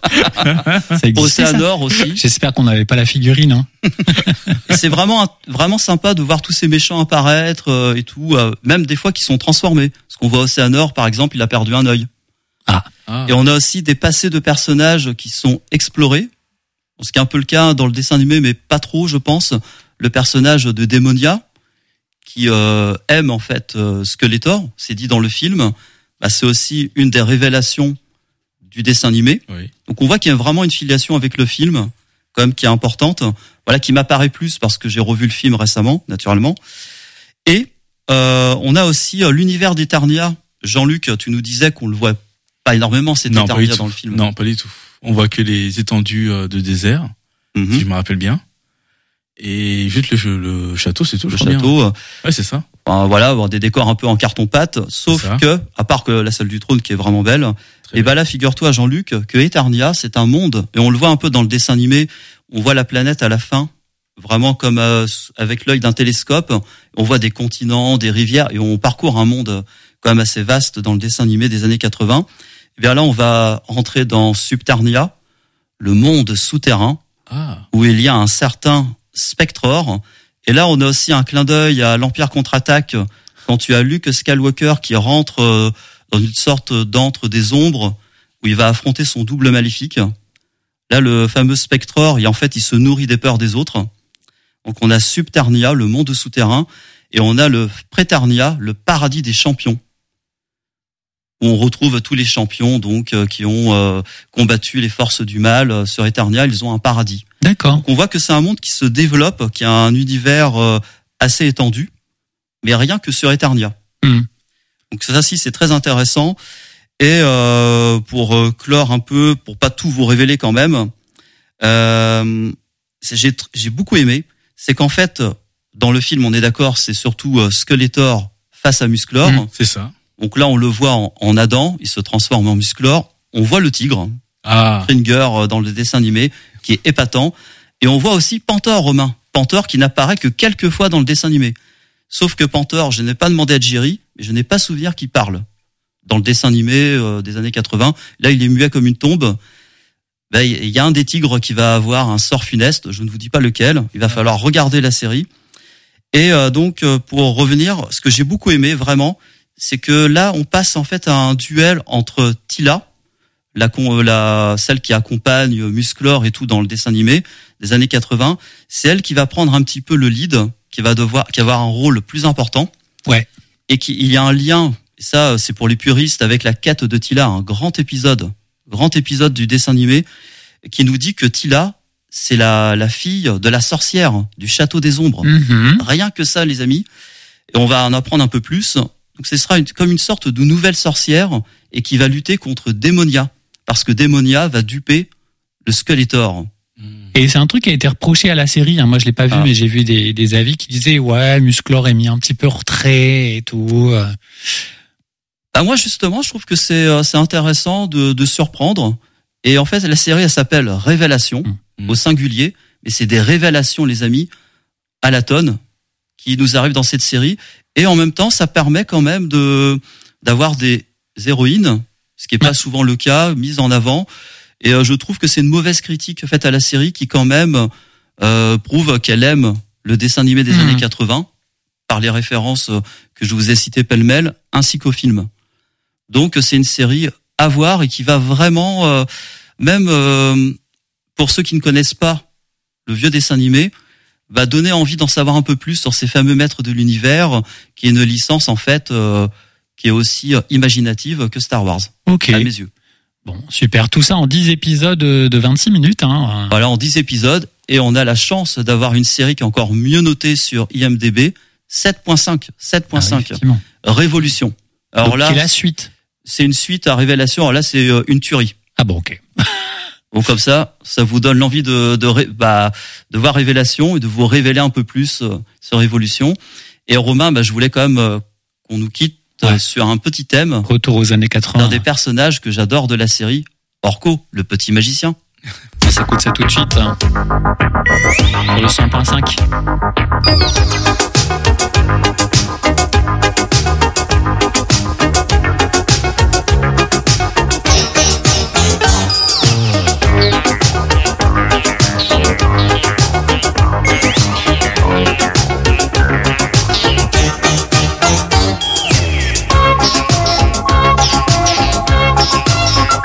Speaker 4: Ça existe, ça
Speaker 5: Océanor aussi.
Speaker 4: J'espère qu'on n'avait pas la figurine. Hein.
Speaker 5: Et c'est vraiment un- vraiment sympa de voir tous ces méchants apparaître euh, et tout, euh, même des fois qui sont transformés. Parce qu'on voit Océanor, par exemple, il a perdu un œil.
Speaker 4: Ah.
Speaker 3: Ah.
Speaker 5: Et on a aussi des passés de personnages qui sont explorés. Ce qui est un peu le cas dans le dessin animé, mais pas trop, je pense. Le personnage de Démonia, qui euh, aime en fait euh, Skeletor, c'est dit dans le film. Bah, c'est aussi une des révélations du dessin animé.
Speaker 3: Oui.
Speaker 5: Donc on voit qu'il y a vraiment une filiation avec le film, quand même, qui est importante. Voilà, qui m'apparaît plus parce que j'ai revu le film récemment, naturellement. Et euh, on a aussi euh, l'univers d'Eternia. Jean-Luc, tu nous disais qu'on le voit pas énormément, cet
Speaker 3: Non, pas du
Speaker 5: Eternia
Speaker 3: tout.
Speaker 5: dans le film.
Speaker 3: Non, pas du tout. On voit que les étendues euh, de désert,
Speaker 5: Mhm.
Speaker 3: si je me rappelle bien. Et juste le, le château, c'est tout.
Speaker 5: Le
Speaker 3: je crois bien.
Speaker 5: château, euh,
Speaker 3: Ouais, c'est ça.
Speaker 5: enfin, voilà, avoir des décors un peu en carton-pâte, sauf
Speaker 3: C'est ça.
Speaker 5: que, à part que la salle du trône qui est vraiment belle,
Speaker 3: Très
Speaker 5: et
Speaker 3: bien.
Speaker 5: bah là, figure-toi, Jean-Luc, que Eternia, c'est un monde, et on le voit un peu dans le dessin animé, on voit la planète à la fin, vraiment comme euh, avec l'œil d'un télescope, on voit des continents, des rivières, et on parcourt un monde euh, quand même assez vaste dans le dessin animé des années quatre-vingts. Et bien là, on va rentrer dans Subternia, le monde souterrain,
Speaker 3: Ah.
Speaker 5: où il y a un certain Spectre. Et là, on a aussi un clin d'œil à l'Empire contre-attaque, quand tu as Luke Skywalker qui rentre euh, dans une sorte d'antre des ombres, où il va affronter son double maléfique. Là, le fameux Spectre, et en fait, il se nourrit des peurs des autres. Donc, on a Subternia, le monde souterrain, et on a le Preternia, le paradis des champions, où on retrouve tous les champions donc euh, qui ont euh, combattu les forces du mal euh, sur Eternia. Ils ont un paradis.
Speaker 4: D'accord.
Speaker 5: Donc on voit que c'est un monde qui se développe, qui a un univers euh, assez étendu, mais rien que sur Eternia.
Speaker 4: Mm.
Speaker 5: Donc ça, si, c'est très intéressant. Et euh, pour euh, clore un peu, pour pas tout vous révéler quand même, euh, c'est- j'ai tr- j'ai beaucoup aimé. C'est qu'en fait, dans le film, on est d'accord, c'est surtout euh, Skeletor face à Musclor.
Speaker 4: Mm.
Speaker 3: C'est ça.
Speaker 5: Donc là, on le voit en, en Adam, il se transforme en Musclor. On voit le tigre,
Speaker 3: Ah.
Speaker 5: Springer euh, dans le dessin animé, qui est épatant. Et on voit aussi Panther, Romain. Panther qui n'apparaît que quelques fois dans le dessin animé. Sauf que Panther, je n'ai pas demandé à Jerry, mais je n'ai pas souvenir qu'il parle. Dans le dessin animé euh, des années quatre-vingts, là, il est muet comme une tombe. Ben, il y a un des tigres qui va avoir un sort funeste, je ne vous dis pas lequel. Il va falloir regarder la série. Et euh, donc, euh, pour revenir, ce que j'ai beaucoup aimé, vraiment, c'est que là, on passe en fait à un duel entre Tila, la, con- la celle qui accompagne Musclor et tout dans le dessin animé des années quatre-vingts. C'est elle qui va prendre un petit peu le lead, qui va devoir, qui va avoir un rôle plus important.
Speaker 4: Ouais.
Speaker 5: Et qui, il y a un lien, et ça, c'est pour les puristes, avec la quête de Tila, un grand épisode, grand épisode du dessin animé, qui nous dit que Tila, c'est la, la fille de la sorcière du château des ombres.
Speaker 4: Mhm.
Speaker 5: Rien que ça, les amis. Et on va en apprendre un peu plus. Donc, ce sera une, comme une sorte de nouvelle sorcière et qui va lutter contre Démonia. Parce que Démonia va duper le Skeletor.
Speaker 4: Et c'est un truc qui a été reproché à la série. Hein. Moi, je l'ai pas vu,
Speaker 5: Ah.
Speaker 4: mais j'ai vu des, des avis qui disaient ouais, Musclor est mis un petit peu en retrait et tout. euh.
Speaker 5: Bah, moi, justement, je trouve que c'est, euh, c'est intéressant de, de surprendre. Et en fait, la série, elle s'appelle Révélation,
Speaker 3: Mmh.
Speaker 5: au singulier. Mais c'est des révélations, les amis, à la tonne, qui nous arrivent dans cette série. Et en même temps, ça permet quand même de, d'avoir des héroïnes, ce qui est pas
Speaker 4: Ouais.
Speaker 5: souvent le cas, mises en avant. Et euh, je trouve que c'est une mauvaise critique faite à la série qui quand même euh, prouve qu'elle aime le dessin animé des
Speaker 4: Mmh.
Speaker 5: années quatre-vingts par les références euh, que je vous ai citées pêle-mêle, ainsi qu'au film. Donc c'est une série à voir et qui va vraiment, euh, même euh, pour ceux qui ne connaissent pas le vieux dessin animé, va donner envie d'en savoir un peu plus sur ces fameux maîtres de l'univers, qui est une licence en fait euh, qui est aussi euh, imaginative que Star Wars,
Speaker 4: Ok.
Speaker 5: à mes yeux.
Speaker 4: Bon, super. Tout ça en dix épisodes de vingt-six minutes. Hein.
Speaker 5: Voilà, en dix épisodes, et on a la chance d'avoir une série qui est encore mieux notée sur I M D B, sept virgule cinq. sept virgule
Speaker 4: Ah oui,
Speaker 5: cinq.
Speaker 4: effectivement.
Speaker 5: Révolution. Alors
Speaker 4: Donc,
Speaker 5: là,
Speaker 4: qui est la suite.
Speaker 5: c'est une suite à Révélation. Alors là, c'est euh, une tuerie.
Speaker 4: Ah bon, ok.
Speaker 5: Donc comme ça, ça vous donne l'envie de de, ré- bah, de voir Révélation et de vous révéler un peu plus euh, sur Révolution. Et Romain, bah, je voulais quand même euh, qu'on nous quitte euh,
Speaker 4: Ouais.
Speaker 5: sur un petit thème
Speaker 4: Retour aux années
Speaker 5: d'un
Speaker 4: quatre-vingts.
Speaker 5: des personnages que j'adore de la série, Orko, le petit magicien.
Speaker 4: On s'écoute ça tout de suite. Hein. Sur le cent virgule cinq.
Speaker 1: Thank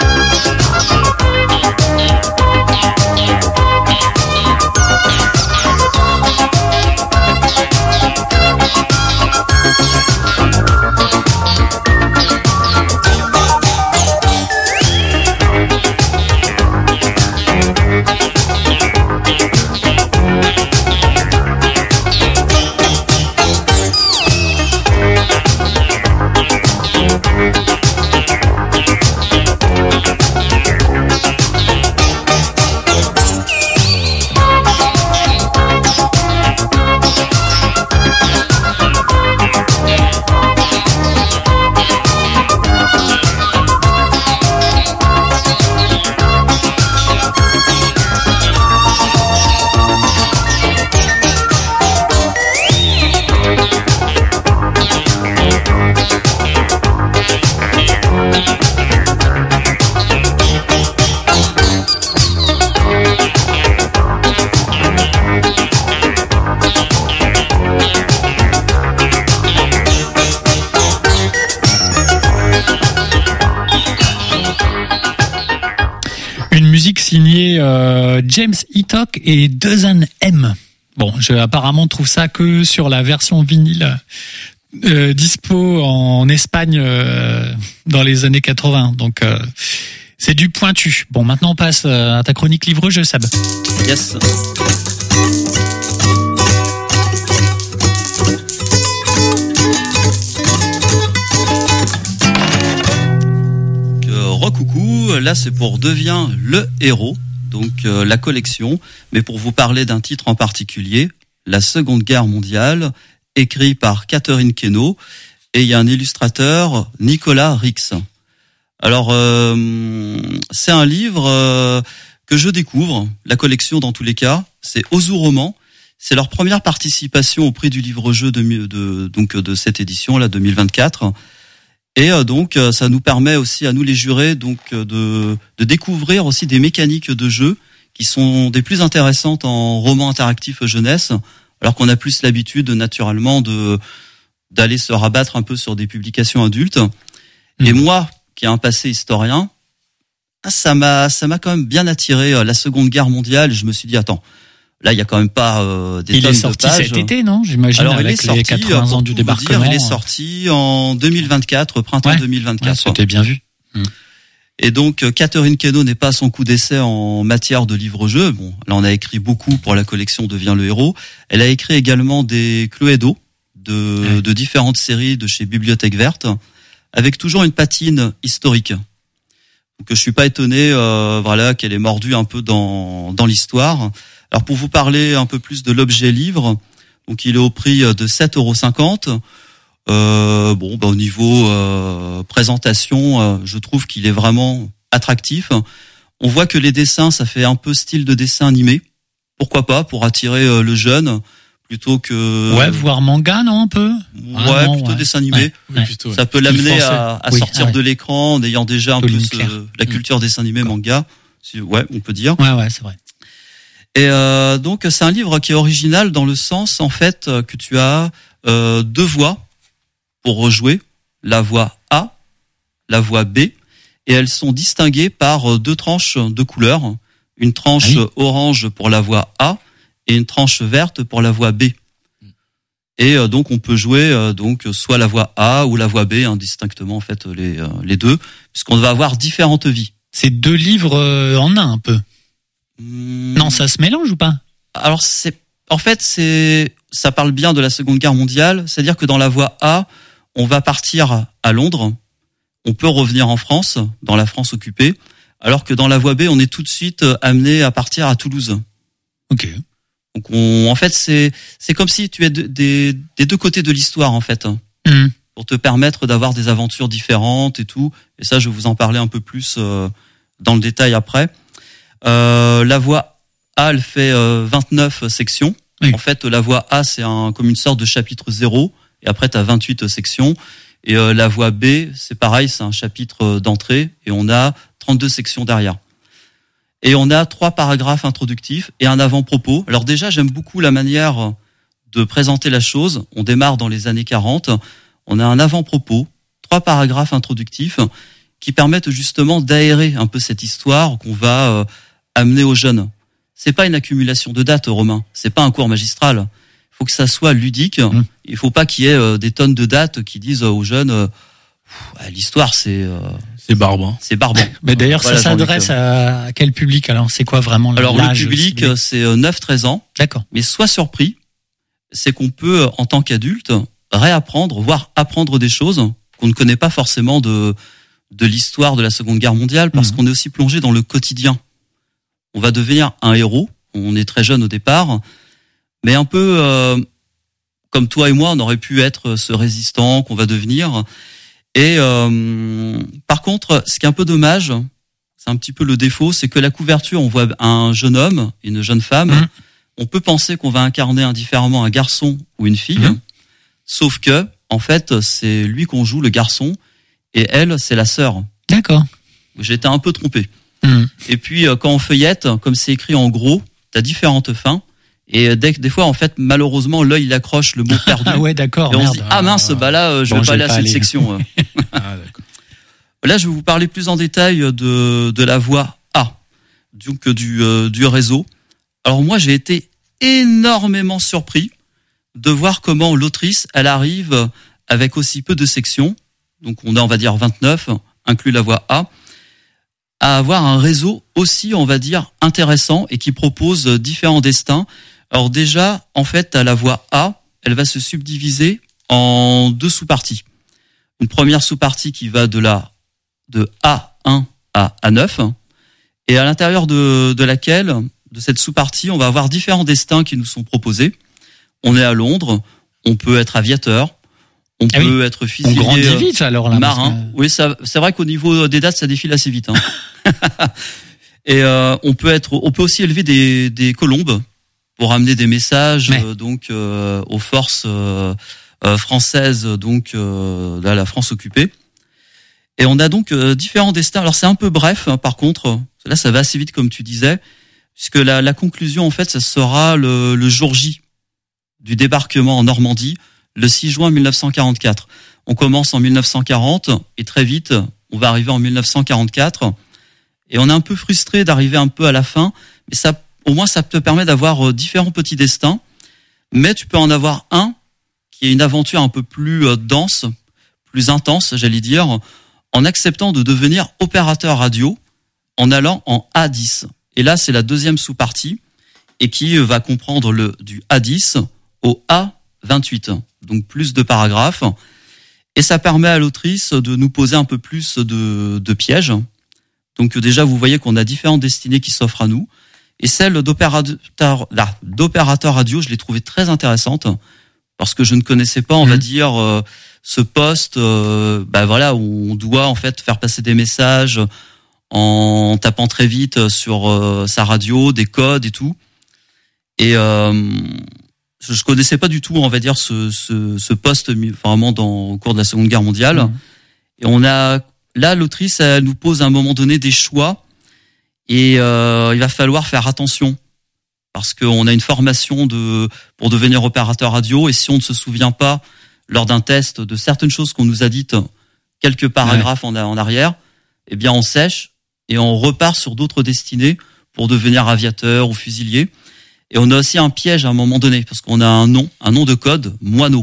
Speaker 4: signé euh, James Hitchcock et Duzan M. Bon, je apparemment trouve ça que sur la version vinyle euh, dispo en Espagne euh, dans les années quatre-vingts. Donc euh, c'est du pointu. Bon, maintenant on passe à ta chronique livre-jeu, Sab.
Speaker 5: Yes. Euh, recoucou, là c'est pour Deviens le héros, donc euh, la collection, mais pour vous parler d'un titre en particulier, La Seconde Guerre mondiale, écrit par Catherine Keno, et il y a un illustrateur, Nicolas Rix. Alors, euh, c'est un livre euh, que je découvre, la collection dans tous les cas, c'est Ozu Roman, c'est leur première participation au prix du livre-jeu de, de, donc, de cette édition, là, deux mille vingt-quatre. Et euh, donc, ça nous permet aussi à nous les jurés donc, de, de découvrir aussi des mécaniques de jeu qui sont des plus intéressantes en roman interactif jeunesse, alors qu'on a plus l'habitude naturellement de d'aller se rabattre un peu sur des publications adultes. Mmh. Et moi, qui ai un passé historien, ça m'a ça m'a quand même bien attiré la Seconde Guerre mondiale. Je me suis dit attends, là il y a quand même pas euh, des
Speaker 4: il
Speaker 5: tonnes de pages.
Speaker 4: Il est sorti cet été, non? J'imagine. Alors
Speaker 5: avec
Speaker 4: il est sorti, les quatre-vingts ans du débarquement.
Speaker 5: Dire, il est sorti en deux mille vingt-quatre, printemps
Speaker 4: ouais,
Speaker 5: deux mille vingt-quatre.
Speaker 4: Ouais, c'était bien vu. Mmh.
Speaker 5: Et donc, Catherine Keno n'est pas à son coup d'essai en matière de livre-jeu. Bon, là, on a écrit beaucoup pour la collection Deviens le héros. Elle a écrit également des Cluedo de, ouais. de différentes séries de chez Bibliothèque Verte, avec toujours une patine historique. Donc, je suis pas étonné, euh, voilà, qu'elle ait mordu un peu dans, dans l'histoire. Alors, pour vous parler un peu plus de l'objet livre, donc, il est au prix de sept euros cinquante. Euh, bon, bah, au niveau euh, présentation, euh, je trouve qu'il est vraiment attractif. On voit que les dessins, ça fait un peu style de dessin animé. Pourquoi pas, pour attirer euh, le jeune, plutôt que...
Speaker 4: Ouais, voire manga, non, un peu
Speaker 5: Ouais, Vraiment, plutôt ouais. dessin animé.
Speaker 4: Ouais,
Speaker 3: oui, plutôt,
Speaker 5: ça peut l'amener à, à
Speaker 4: oui,
Speaker 5: sortir
Speaker 4: ouais.
Speaker 5: de l'écran, en ayant déjà un
Speaker 4: Pauline
Speaker 5: peu ce, la culture mmh. dessin animé, manga. Ouais, on peut dire.
Speaker 4: Ouais, ouais, c'est vrai.
Speaker 5: Et euh, donc, c'est un livre qui est original dans le sens, en fait, que tu as euh, deux voix pour rejouer, la voix A, la voix B, et elles sont distinguées par deux tranches de couleurs, une tranche ah oui. orange pour la voix A et une tranche verte pour la voix B. Et euh, donc on peut jouer euh, donc soit la voix A ou la voix B, indistinctement en fait les euh, les deux, puisqu'on va avoir différentes vies.
Speaker 4: C'est deux livres euh, en un un peu.
Speaker 5: Mmh.
Speaker 4: Non, ça se mélange ou pas?
Speaker 5: Alors c'est en fait c'est ça parle bien de la Seconde Guerre mondiale, c'est-à-dire que dans la voix A, on va partir à Londres, on peut revenir en France, dans la France occupée, alors que dans la voie B, on est tout de suite amené à partir à Toulouse.
Speaker 4: Ok.
Speaker 5: Donc, on, en fait, c'est c'est comme si tu es de, des, des deux côtés de l'histoire, en fait,
Speaker 4: mmh.
Speaker 5: pour te permettre d'avoir des aventures différentes et tout. Et ça, je vais vous en parler un peu plus euh, dans le détail après. Euh, la voie A, elle fait euh, vingt-neuf sections. Oui. En fait, la voie A, c'est un, comme une sorte de chapitre zéro. Et après, tu as vingt-huit sections. Et euh, la voie B, c'est pareil, c'est un chapitre d'entrée. Et on a trente-deux sections derrière. Et on a trois paragraphes introductifs et un avant-propos. Alors déjà, j'aime beaucoup la manière de présenter la chose. On démarre dans les années quarante. On a un avant-propos, trois paragraphes introductifs qui permettent justement d'aérer un peu cette histoire qu'on va euh, amener aux jeunes. C'est pas une accumulation de dates, Romain. C'est pas un cours magistral. Il faut que ça soit ludique. Mmh. Il faut pas qu'il y ait euh, des tonnes de dates qui disent aux jeunes euh, pff, l'histoire c'est euh,
Speaker 3: c'est barbant.
Speaker 5: C'est barbant.
Speaker 4: Mais d'ailleurs, voilà, ça s'adresse
Speaker 5: que...
Speaker 4: à quel public alors? C'est quoi vraiment l'âge?
Speaker 5: Alors le public, c'est neuf treize ans.
Speaker 4: D'accord.
Speaker 5: Mais sois surpris, c'est qu'on peut en tant qu'adulte réapprendre, voire apprendre des choses qu'on ne connaît pas forcément de de l'histoire de la Seconde Guerre mondiale, parce mmh. qu'on est aussi plongé dans le quotidien. On va devenir un héros. On est très jeune au départ. Mais un peu euh, comme toi et moi, on aurait pu être ce résistant qu'on va devenir. Et euh, par contre, ce qui est un peu dommage, c'est un petit peu le défaut, c'est que la couverture, on voit un jeune homme et une jeune femme. Mmh. On peut penser qu'on va incarner indifféremment un garçon ou une fille, mmh. sauf que, en fait, c'est lui qu'on joue, le garçon, et elle, c'est la sœur.
Speaker 4: D'accord.
Speaker 5: J'étais un peu trompé.
Speaker 4: Mmh.
Speaker 5: Et puis, quand on feuillette, comme c'est écrit en gros, t'as différentes fins. Et dès que des fois, en fait, malheureusement, l'œil il accroche le mot perdu.
Speaker 4: Ah ouais, d'accord.
Speaker 5: Et on
Speaker 4: merde.
Speaker 5: se dit ah mince, bah là, je bon, vais pas aller à cette aller. section.
Speaker 3: Ah, d'accord.
Speaker 5: Là, je vais vous parler plus en détail de de la voie A. donc du euh, du réseau. Alors moi j'ai été énormément surpris de voir comment l'autrice elle arrive avec aussi peu de sections, donc on a on va dire vingt-neuf, inclus la voie A, à avoir un réseau aussi on va dire intéressant et qui propose différents destins. Alors déjà en fait à la voie A, elle va se subdiviser en deux sous-parties. Une première sous-partie qui va de la de A un à A neuf, et à l'intérieur de, de laquelle, de cette sous-partie, on va avoir différents destins qui nous sont proposés. On est à Londres, on peut être aviateur, on ah peut oui. être fusilier,
Speaker 4: on grandit vite alors là,
Speaker 5: marin. Que... Oui, ça, c'est vrai qu'au niveau des dates, ça défile assez vite. Hein. Et euh, on peut être, on peut aussi élever des, des colombes pour amener des messages Mais... euh, donc euh, aux forces euh, euh, françaises, donc euh, là, la France occupée. Et on a donc euh, différents destins. Alors c'est un peu bref, hein, par contre, là ça va assez vite comme tu disais, puisque la, la conclusion en fait, ça sera le, le jour J du débarquement en Normandie, le six juin mille neuf cent quarante-quatre. On commence en mille neuf cent quarante et très vite, on va arriver en mille neuf cent quarante-quatre. Et on est un peu frustré d'arriver un peu à la fin, mais ça, au moins ça te permet d'avoir différents petits destins. Mais tu peux en avoir un qui est une aventure un peu plus dense, plus intense, j'allais dire, en acceptant de devenir opérateur radio en allant en A dix. Et là, c'est la deuxième sous-partie et qui va comprendre le du A dix au A vingt-huit. Donc plus de paragraphes. Et ça permet à l'autrice de nous poser un peu plus de, de pièges. Donc déjà, vous voyez qu'on a différentes destinées qui s'offrent à nous. Et celle d'opérateur, là, d'opérateur radio, je l'ai trouvée très intéressante parce que je ne connaissais pas, on mmh. va dire, euh, ce poste, euh, bah voilà, où on doit en fait faire passer des messages en tapant très vite sur euh, sa radio, des codes et tout. Et euh, je connaissais pas du tout, on va dire, ce, ce, ce poste vraiment dans au cours de la Seconde Guerre mondiale. Mmh. Et on a là, l'autrice, elle nous pose à un moment donné des choix et euh, il va falloir faire attention parce qu'on a une formation de pour devenir opérateur radio et si on ne se souvient pas lors d'un test de certaines choses qu'on nous a dites quelques paragraphes ouais. en, en arrière, eh bien on sèche et on repart sur d'autres destinées pour devenir aviateur ou fusilier. Et on a aussi un piège à un moment donné parce qu'on a un nom, un nom de code, Moineau.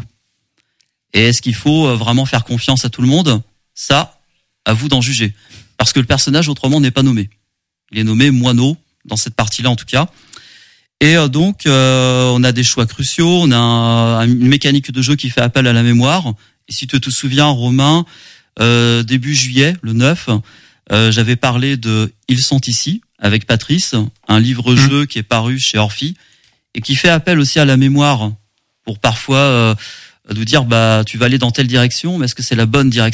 Speaker 5: Et est-ce qu'il faut vraiment faire confiance à tout le monde ? Ça, à vous d'en juger. Parce que le personnage autrement n'est pas nommé. Il est nommé Moineau, dans cette partie-là en tout cas. Et donc, euh, on a des choix cruciaux, on a un, une mécanique de jeu qui fait appel à la mémoire. Et si tu te souviens, Romain, euh, début juillet, le neuf, euh, j'avais parlé de Ils sont ici, avec Patrice, un livre-jeu mmh. qui est paru chez Orphy, et qui fait appel aussi à la mémoire, pour parfois euh, nous dire, bah, tu vas aller dans telle direction, mais est-ce que c'est la bonne direction ?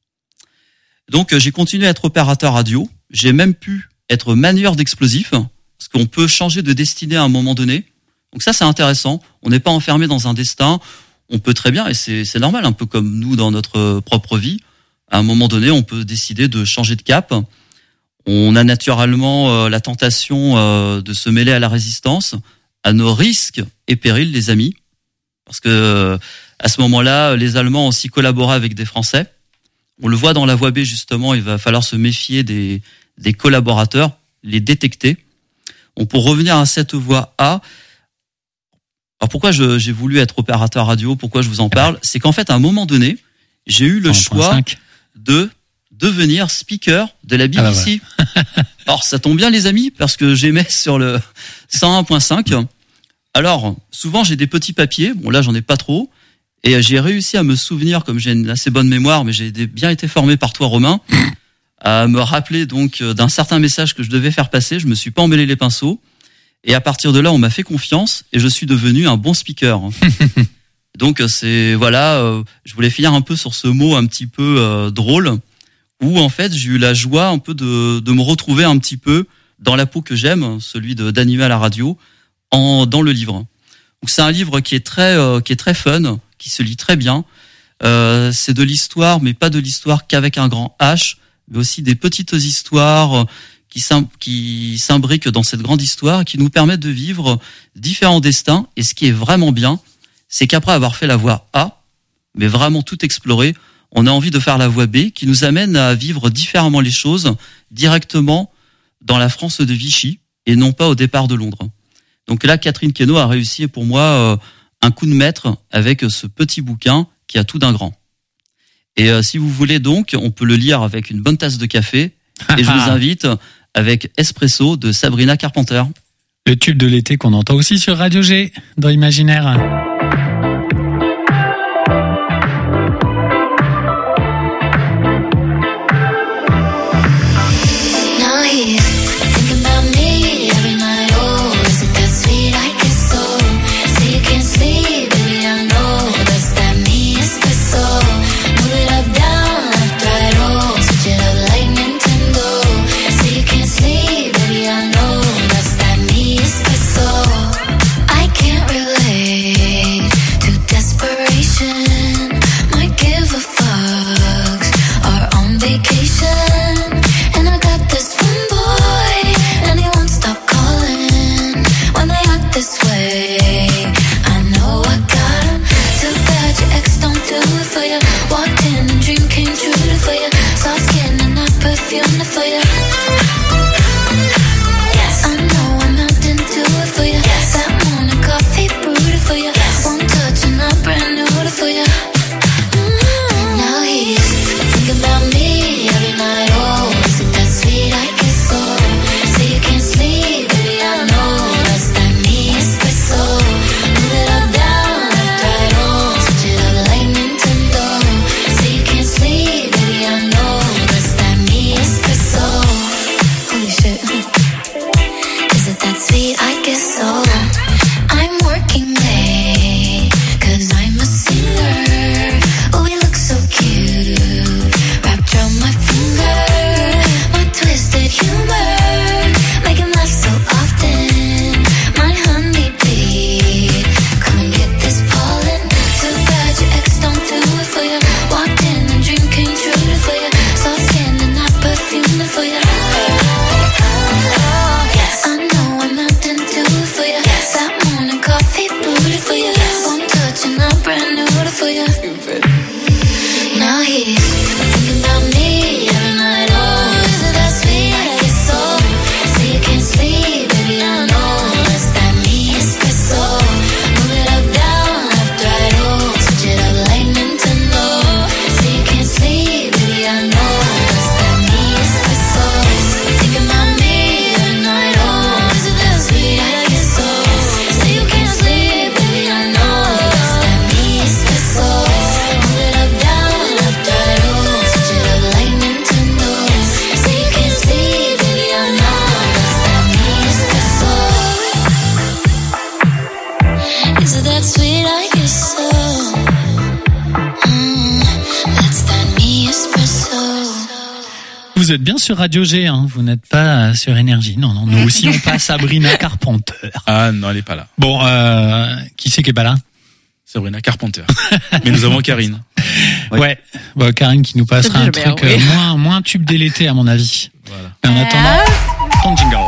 Speaker 5: Donc, j'ai continué à être opérateur radio, j'ai même pu être manieur d'explosifs, parce qu'on peut changer de destinée à un moment donné. Donc ça, c'est intéressant. On n'est pas enfermé dans un destin. On peut très bien, et c'est, c'est normal, un peu comme nous dans notre propre vie. À un moment donné, on peut décider de changer de cap. On a naturellement euh, la tentation euh, de se mêler à la résistance, à nos risques et périls, les amis. Parce que euh, à ce moment-là, les Allemands aussi collaboré avec des Français. On le voit dans la voie B, justement, il va falloir se méfier des, des collaborateurs, les détecter. On pour revenir à cette voie A, alors pourquoi je, j'ai voulu être opérateur radio, pourquoi je vous en parle, c'est qu'en fait, à un moment donné, j'ai eu le choix de devenir speaker de la B B C. Ah bah ouais. Alors, ça tombe bien, les amis, parce que j'émets sur le cent un point cinq. Alors, souvent, j'ai des petits papiers. Bon, là, j'en ai pas trop. Et j'ai réussi à me souvenir, comme j'ai une assez bonne mémoire, mais j'ai bien été formé par toi, Romain, à me rappeler donc d'un certain message que je devais faire passer. Je me suis pas emmêlé les pinceaux. Et à partir de là, on m'a fait confiance et je suis devenu un bon speaker. Donc, c'est, voilà, euh, je voulais finir un peu sur ce mot un petit peu euh, drôle, où en fait, j'ai eu la joie un peu de, de me retrouver un petit peu dans la peau que j'aime, celui de, d'animer à la radio, en, dans le livre. Donc, c'est un livre qui est très, euh, qui est très fun, qui se lit très bien. Euh, c'est de l'histoire, mais pas de l'histoire qu'avec un grand H, mais aussi des petites histoires qui, qui s'imbriquent dans cette grande histoire, qui nous permettent de vivre différents destins. Et ce qui est vraiment bien, c'est qu'après avoir fait la voie A, mais vraiment tout explorer, on a envie de faire la voie B, qui nous amène à vivre différemment les choses, directement dans la France de Vichy et non pas au départ de Londres. Donc là, Catherine Queneau a réussi pour moi euh, un coup de maître avec ce petit bouquin qui a tout d'un grand. Et euh, si vous voulez donc, on peut le lire avec une bonne tasse de café. Et je vous invite avec Espresso de Sabrina Carpenter.
Speaker 4: Le tube de l'été qu'on entend aussi sur Radio G dans Imaginaire. Vous êtes bien sur Radio G, hein. Vous n'êtes pas sur Énergie. Non, non, nous aussi on passe Sabrina Carpenter.
Speaker 3: Ah non, elle est pas là.
Speaker 4: Bon, euh, qui c'est qui est pas là?
Speaker 3: Sabrina Carpenter. Mais nous avons Karine.
Speaker 4: Ouais, ouais. Bon, Karine qui nous passera un truc
Speaker 2: oui.
Speaker 4: euh, moins, moins tube dès l'été à mon avis.
Speaker 3: Voilà.
Speaker 4: Mais en attendant, ton jingle.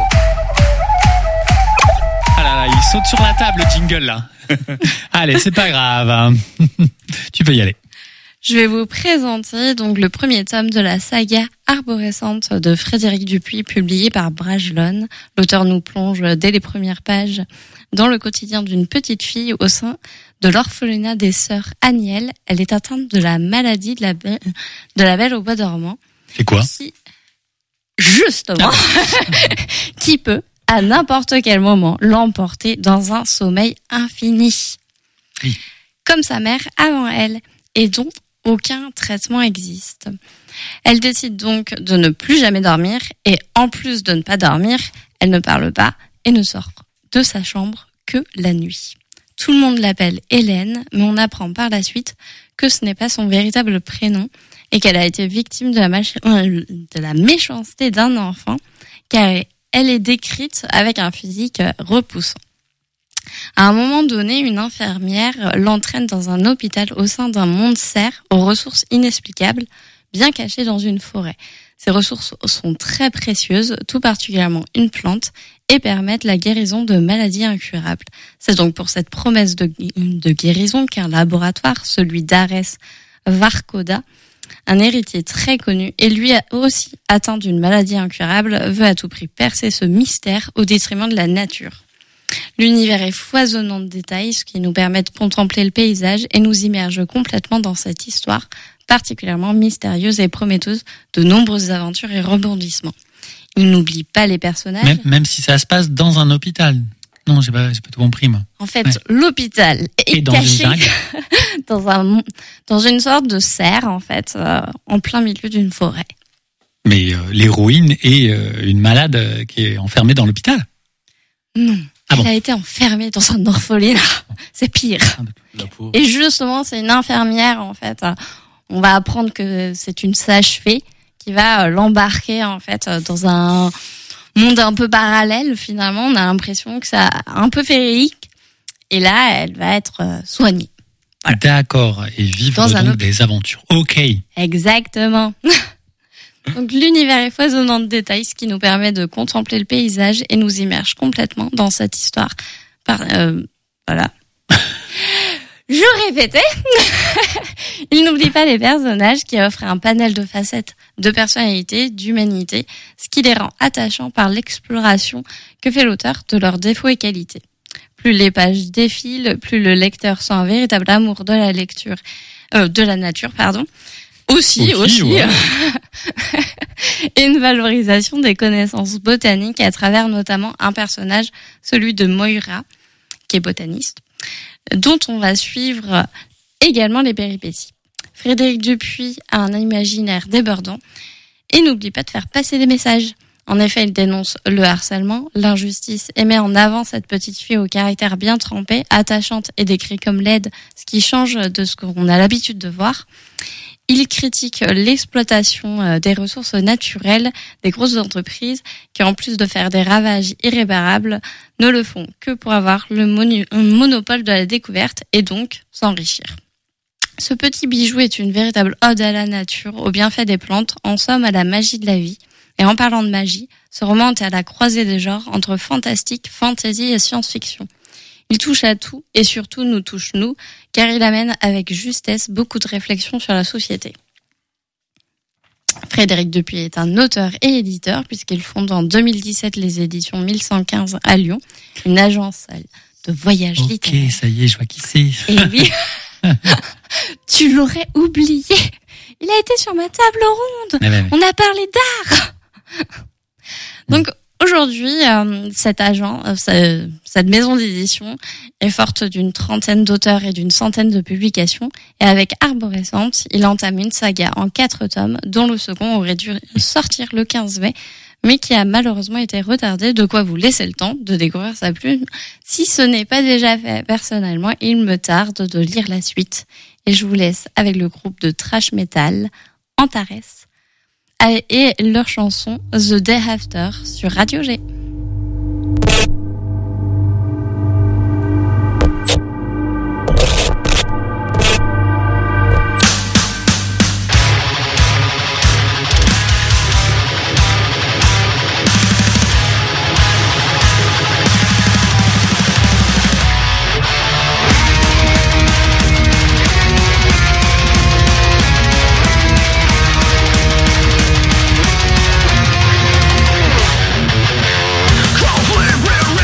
Speaker 4: Ah là là, il saute sur la table le jingle là. Allez, c'est pas grave. Tu peux y aller.
Speaker 2: Je vais vous présenter donc le premier tome de la saga arborescente de Frédéric Dupuis, publié par Bragelonne. L'auteur nous plonge dès les premières pages dans le quotidien d'une petite fille au sein de l'orphelinat des sœurs Aniel. Elle est atteinte de la maladie de la, be- de la Belle au bois dormant.
Speaker 4: C'est quoi?
Speaker 2: Qui, justement, qui peut, à n'importe quel moment, l'emporter dans un sommeil infini.
Speaker 4: Oui.
Speaker 2: Comme sa mère avant elle, et dont aucun traitement existe. Elle décide donc de ne plus jamais dormir, et en plus de ne pas dormir, elle ne parle pas et ne sort de sa chambre que la nuit. Tout le monde l'appelle Hélène, mais on apprend par la suite que ce n'est pas son véritable prénom et qu'elle a été victime de la, mach- de la méchanceté d'un enfant, car elle est décrite avec un physique repoussant. À un moment donné, une infirmière l'entraîne dans un hôpital au sein d'un monde serre aux ressources inexplicables, bien caché dans une forêt. Ces ressources sont très précieuses, tout particulièrement une plante, et permettent la guérison de maladies incurables. C'est donc pour cette promesse de, de guérison qu'un laboratoire, celui d'Ares Varcoda, un héritier très connu et lui aussi atteint d'une maladie incurable, veut à tout prix percer ce mystère au détriment de la nature. L'univers est foisonnant de détails, ce qui nous permet de contempler le paysage et nous immerge complètement dans cette histoire particulièrement mystérieuse et prometteuse de nombreuses aventures et rebondissements. Il n'oublie pas les personnages.
Speaker 4: Même, même si ça se passe dans un hôpital. Non, j'ai pas, j'ai pas tout compris, moi.
Speaker 2: En fait,
Speaker 4: Ouais.
Speaker 2: l'hôpital est
Speaker 4: Et dans
Speaker 2: caché
Speaker 4: une jungle.
Speaker 2: dans un dans une sorte de serre, en fait, euh, en plein milieu d'une forêt.
Speaker 4: Mais euh, l'héroïne est euh, une malade euh, qui est enfermée dans l'hôpital.
Speaker 2: Non,
Speaker 4: Ah
Speaker 2: elle
Speaker 4: bon.
Speaker 2: a été enfermée dans un orphelinat. C'est pire.
Speaker 3: La pauvre.
Speaker 2: Et justement, c'est une infirmière, en fait. On va apprendre que c'est une sage-fée qui va euh, l'embarquer, en fait, euh, dans un monde un peu parallèle. Finalement, on a l'impression que c'est un peu féerique. Et là, elle va être euh, soignée. Voilà.
Speaker 4: D'accord. Et vivre
Speaker 2: Dans un
Speaker 4: donc
Speaker 2: hôp-
Speaker 4: des aventures. Ok.
Speaker 2: Exactement. Donc l'univers est foisonnant de détails, ce qui nous permet de contempler le paysage et nous immerge complètement dans cette histoire. Par, euh, voilà. Je répétais. Il n'oublie pas les personnages qui offrent un panel de facettes, de personnalité, d'humanité, ce qui les rend attachants par l'exploration que fait l'auteur de leurs défauts et qualités. Plus les pages défilent, plus le lecteur sent un véritable amour de la lecture, euh, de la nature, pardon. Aussi,
Speaker 4: Aussi,
Speaker 2: aussi.
Speaker 4: ouais.
Speaker 2: Et une valorisation des connaissances botaniques à travers notamment un personnage, celui de Moira, qui est botaniste, dont on va suivre également les péripéties. Frédéric Dupuis a un imaginaire débordant et n'oublie pas de faire passer des messages. En effet, il dénonce le harcèlement, l'injustice et met en avant cette petite fille au caractère bien trempé, attachante et décrit comme laide, ce qui change de ce qu'on a l'habitude de voir. Il critique l'exploitation des ressources naturelles des grosses entreprises qui, en plus de faire des ravages irréparables, ne le font que pour avoir le monu- un monopole de la découverte et donc s'enrichir. Ce petit bijou est une véritable ode à la nature, aux bienfaits des plantes, en somme à la magie de la vie. Et en parlant de magie, ce roman est à la croisée des genres entre fantastique, fantasy et science-fiction. Il touche à tout et surtout nous touche nous, car il amène avec justesse beaucoup de réflexions sur la société. Frédéric Dupuis est un auteur et éditeur puisqu'il fonde en deux mille dix-sept les éditions mille cent quinze à Lyon, une agence de voyage
Speaker 4: Ok,
Speaker 2: littéraire.
Speaker 4: ça y est, je vois qui c'est.
Speaker 2: Et oui, tu l'aurais oublié. Il a été sur ma table ronde.
Speaker 4: Ouais, ouais, ouais.
Speaker 2: On a parlé d'art. Donc aujourd'hui, euh, cet agent, euh, ce- cette maison d'édition est forte d'une trentaine d'auteurs et d'une centaine de publications. Et avec Arborescente, il entame une saga en quatre tomes, dont le second aurait dû sortir le quinze mai, mais qui a malheureusement été retardé, de quoi vous laisser le temps de découvrir sa plume. Si ce n'est pas déjà fait personnellement, il me tarde de lire la suite. Et je vous laisse avec le groupe de thrash metal Antares et leur chanson The Day After sur Radio G.
Speaker 6: Complete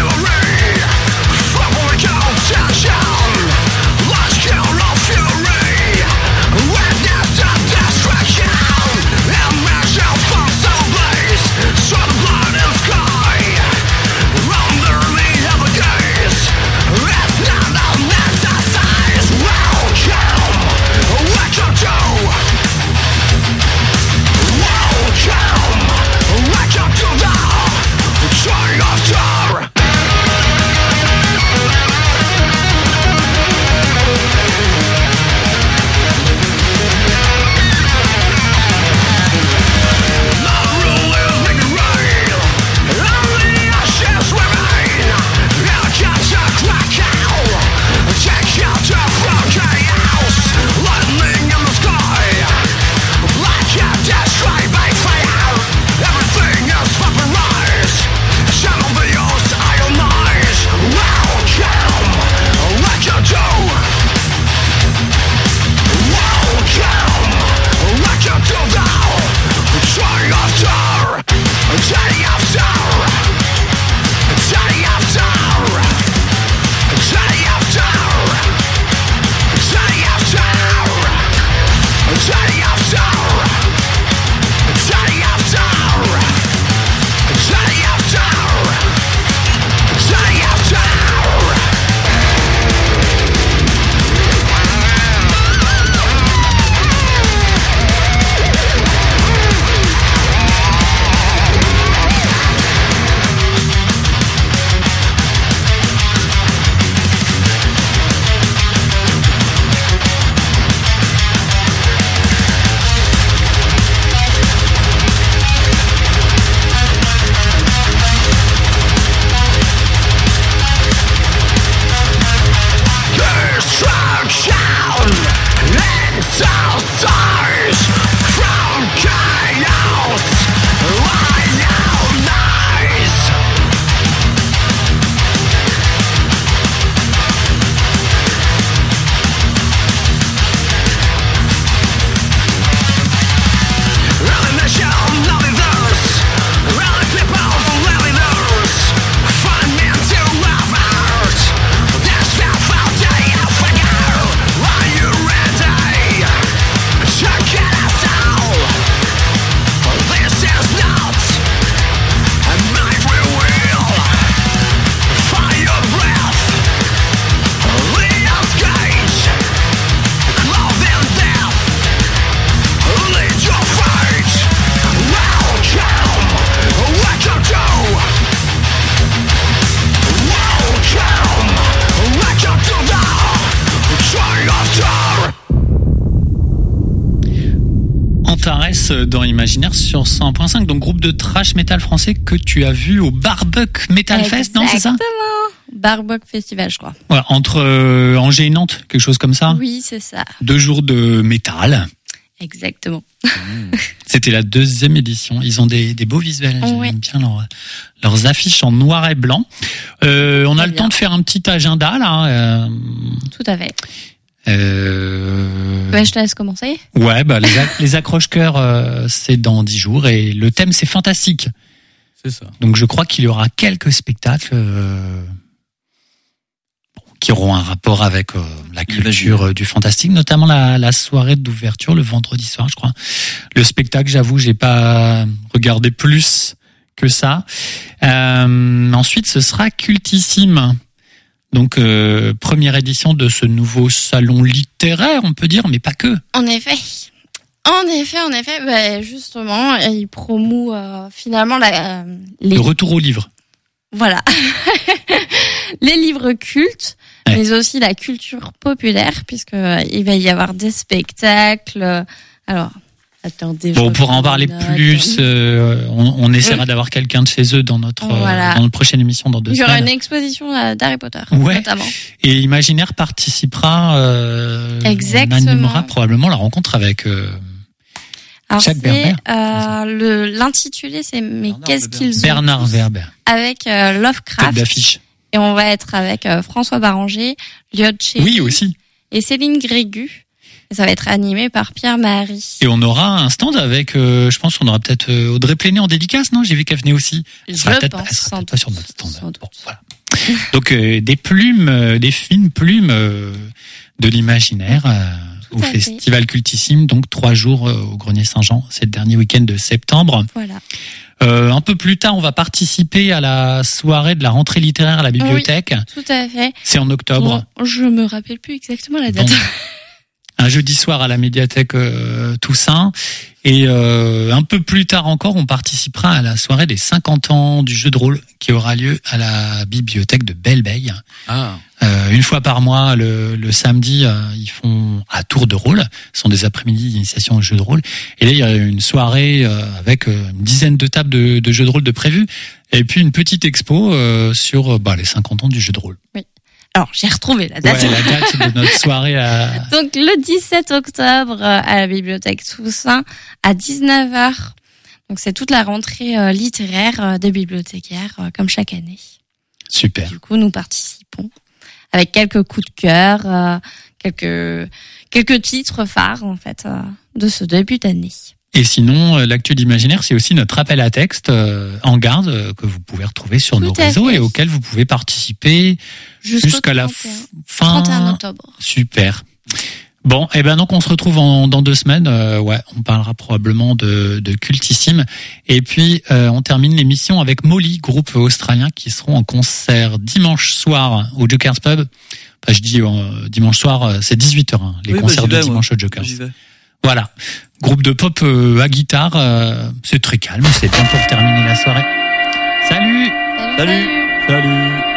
Speaker 4: Alice dans Imaginaire sur cent point cinq, donc groupe de thrash metal français que tu as vu au Barbuck Metal Fest, non, c'est ça?
Speaker 2: Exactement. Barbuck Festival, je crois.
Speaker 4: Ouais, entre euh, Angers et Nantes, quelque chose comme ça.
Speaker 2: Oui, c'est ça.
Speaker 4: Deux jours de métal.
Speaker 2: Exactement.
Speaker 4: C'était la deuxième édition. Ils ont des, des beaux visuels. J'aime
Speaker 2: Ouais.
Speaker 4: bien leur, leurs affiches en noir et blanc. Euh, on a
Speaker 2: Très
Speaker 4: le
Speaker 2: bien.
Speaker 4: temps de faire un petit agenda là. Euh,
Speaker 2: Tout à fait.
Speaker 4: euh,
Speaker 2: Bah, je te laisse commencer.
Speaker 4: ouais, bah les, ac- les accroche-cœurs, euh, c'est dans dix jours et le thème c'est fantastique.
Speaker 3: C'est ça.
Speaker 4: Donc je crois qu'il y aura quelques spectacles euh, bon, qui auront un rapport avec euh, la culture euh, du fantastique, notamment la, la soirée d'ouverture le vendredi soir, je crois. Le spectacle, j'avoue, j'ai pas regardé plus que ça. Euh, ensuite, ce sera Cultissime. Donc euh, première édition de ce nouveau salon littéraire, on peut dire, mais pas que.
Speaker 2: En effet. En effet, en effet, bah, justement, il promoue euh, finalement la, euh, les
Speaker 4: Le retour au livre.
Speaker 2: voilà les livres cultes,
Speaker 4: Ouais.
Speaker 2: mais aussi la culture populaire, puisque euh, il va y avoir des spectacles. Alors, attendez. je
Speaker 4: Bon, on pourra en
Speaker 2: reprends
Speaker 4: parler
Speaker 2: mes notes.
Speaker 4: plus. euh, on, on essaiera d'avoir quelqu'un de chez eux dans notre euh,
Speaker 2: Voilà.
Speaker 4: dans notre prochaine émission dans deux
Speaker 2: Il y aura
Speaker 4: semaines.
Speaker 2: une exposition euh, d'Harry Potter,
Speaker 4: Ouais.
Speaker 2: notamment.
Speaker 4: Et Imaginaire participera. Euh,
Speaker 2: Exactement.
Speaker 4: On animera probablement la rencontre avec. Euh,
Speaker 2: Alors
Speaker 4: Jacques
Speaker 2: c'est
Speaker 4: Berber,
Speaker 2: euh, le l'intitulé, c'est mais
Speaker 5: Bernard
Speaker 2: qu'est-ce
Speaker 5: Weber.
Speaker 2: qu'ils ont
Speaker 4: Bernard
Speaker 2: tous
Speaker 4: Werber.
Speaker 2: avec euh,
Speaker 4: Tête
Speaker 2: Lovecraft.
Speaker 4: d'affiche.
Speaker 2: Et on va être avec euh, François Baranger, Lyot Chéry
Speaker 4: Oui, aussi.
Speaker 2: et Céline Grégu. Et ça va être animé par Pierre-Marie.
Speaker 4: Et on aura un stand avec, euh, je pense qu'on aura peut-être euh, Audrey Pléné en dédicace, non? J'ai vu qu'elle venait aussi. Elle
Speaker 2: Je
Speaker 4: sera peut-être
Speaker 2: pense,
Speaker 4: elle sera
Speaker 2: sans
Speaker 4: peut-être pas
Speaker 2: doute,
Speaker 4: sur notre stand.
Speaker 2: sans doute.
Speaker 4: Bon, voilà. Donc euh, des plumes, euh, des fines plumes euh, de l'imaginaire euh,
Speaker 2: Tout
Speaker 4: au
Speaker 2: à fait.
Speaker 4: Festival Cultissime, donc trois jours euh, au Grenier Saint-Jean, c'est le dernier week-end de septembre.
Speaker 2: Voilà.
Speaker 4: Euh, un peu plus tard, on va participer à la soirée de la rentrée littéraire à la bibliothèque.
Speaker 2: Tout à fait.
Speaker 4: C'est en octobre.
Speaker 2: Bon, je me rappelle plus exactement la date.
Speaker 4: Donc, un jeudi soir à la médiathèque euh, Toussaint. Et euh, un peu plus tard encore, on participera à la soirée des cinquante ans du jeu de rôle qui aura lieu à la bibliothèque de Belle-Beille.
Speaker 3: Ah.
Speaker 4: Euh, une fois par mois, le, le samedi, euh, ils font à tour de rôle. Ce sont des après-midi d'initiation au jeu de rôle. Et là, il y a une soirée euh, avec euh, une dizaine de tables de, de jeux de rôle de prévues. Et puis une petite expo euh, sur euh, bah, les cinquante ans du jeu de rôle.
Speaker 2: Alors, j'ai retrouvé la date.
Speaker 4: Ouais, la date de notre soirée à...
Speaker 2: Donc, le dix-sept octobre, euh, à la bibliothèque Toussaint, à dix-neuf heures. Donc, c'est toute la rentrée euh, littéraire euh, des bibliothécaires, euh, comme chaque année.
Speaker 4: Super.
Speaker 2: Du coup, nous participons avec quelques coups de cœur, euh, quelques quelques titres phares en fait euh, de ce début d'année.
Speaker 4: Et sinon, euh, l'actu d'Imaginaire, c'est aussi notre appel à texte euh, en garde euh, que vous pouvez retrouver sur
Speaker 2: Tout
Speaker 4: nos
Speaker 2: à
Speaker 4: réseaux
Speaker 2: fait.
Speaker 4: et auquel vous pouvez participer
Speaker 2: Jusqu'au
Speaker 4: jusqu'à la
Speaker 2: trente et un
Speaker 4: f- fin.
Speaker 2: trente et un octobre.
Speaker 4: Super. Bon, et ben donc on se retrouve en, dans deux semaines. Euh, ouais, on parlera probablement de, de Cultissime. Et puis euh, on termine l'émission avec Molly, groupe australien, qui seront en concert dimanche soir au Jokers Pub. Enfin, je dis euh, dimanche soir, euh, c'est dix-huit heures, hein, les
Speaker 5: Oui, bah,
Speaker 4: concerts
Speaker 5: j'y
Speaker 4: de
Speaker 5: vais,
Speaker 4: dimanche
Speaker 5: moi.
Speaker 4: au Jokers.
Speaker 5: J'y vais.
Speaker 4: Voilà, groupe de pop euh, à guitare, euh, c'est très calme, c'est bien pour terminer la soirée. Salut.
Speaker 2: Salut.
Speaker 5: Salut.
Speaker 3: Salut.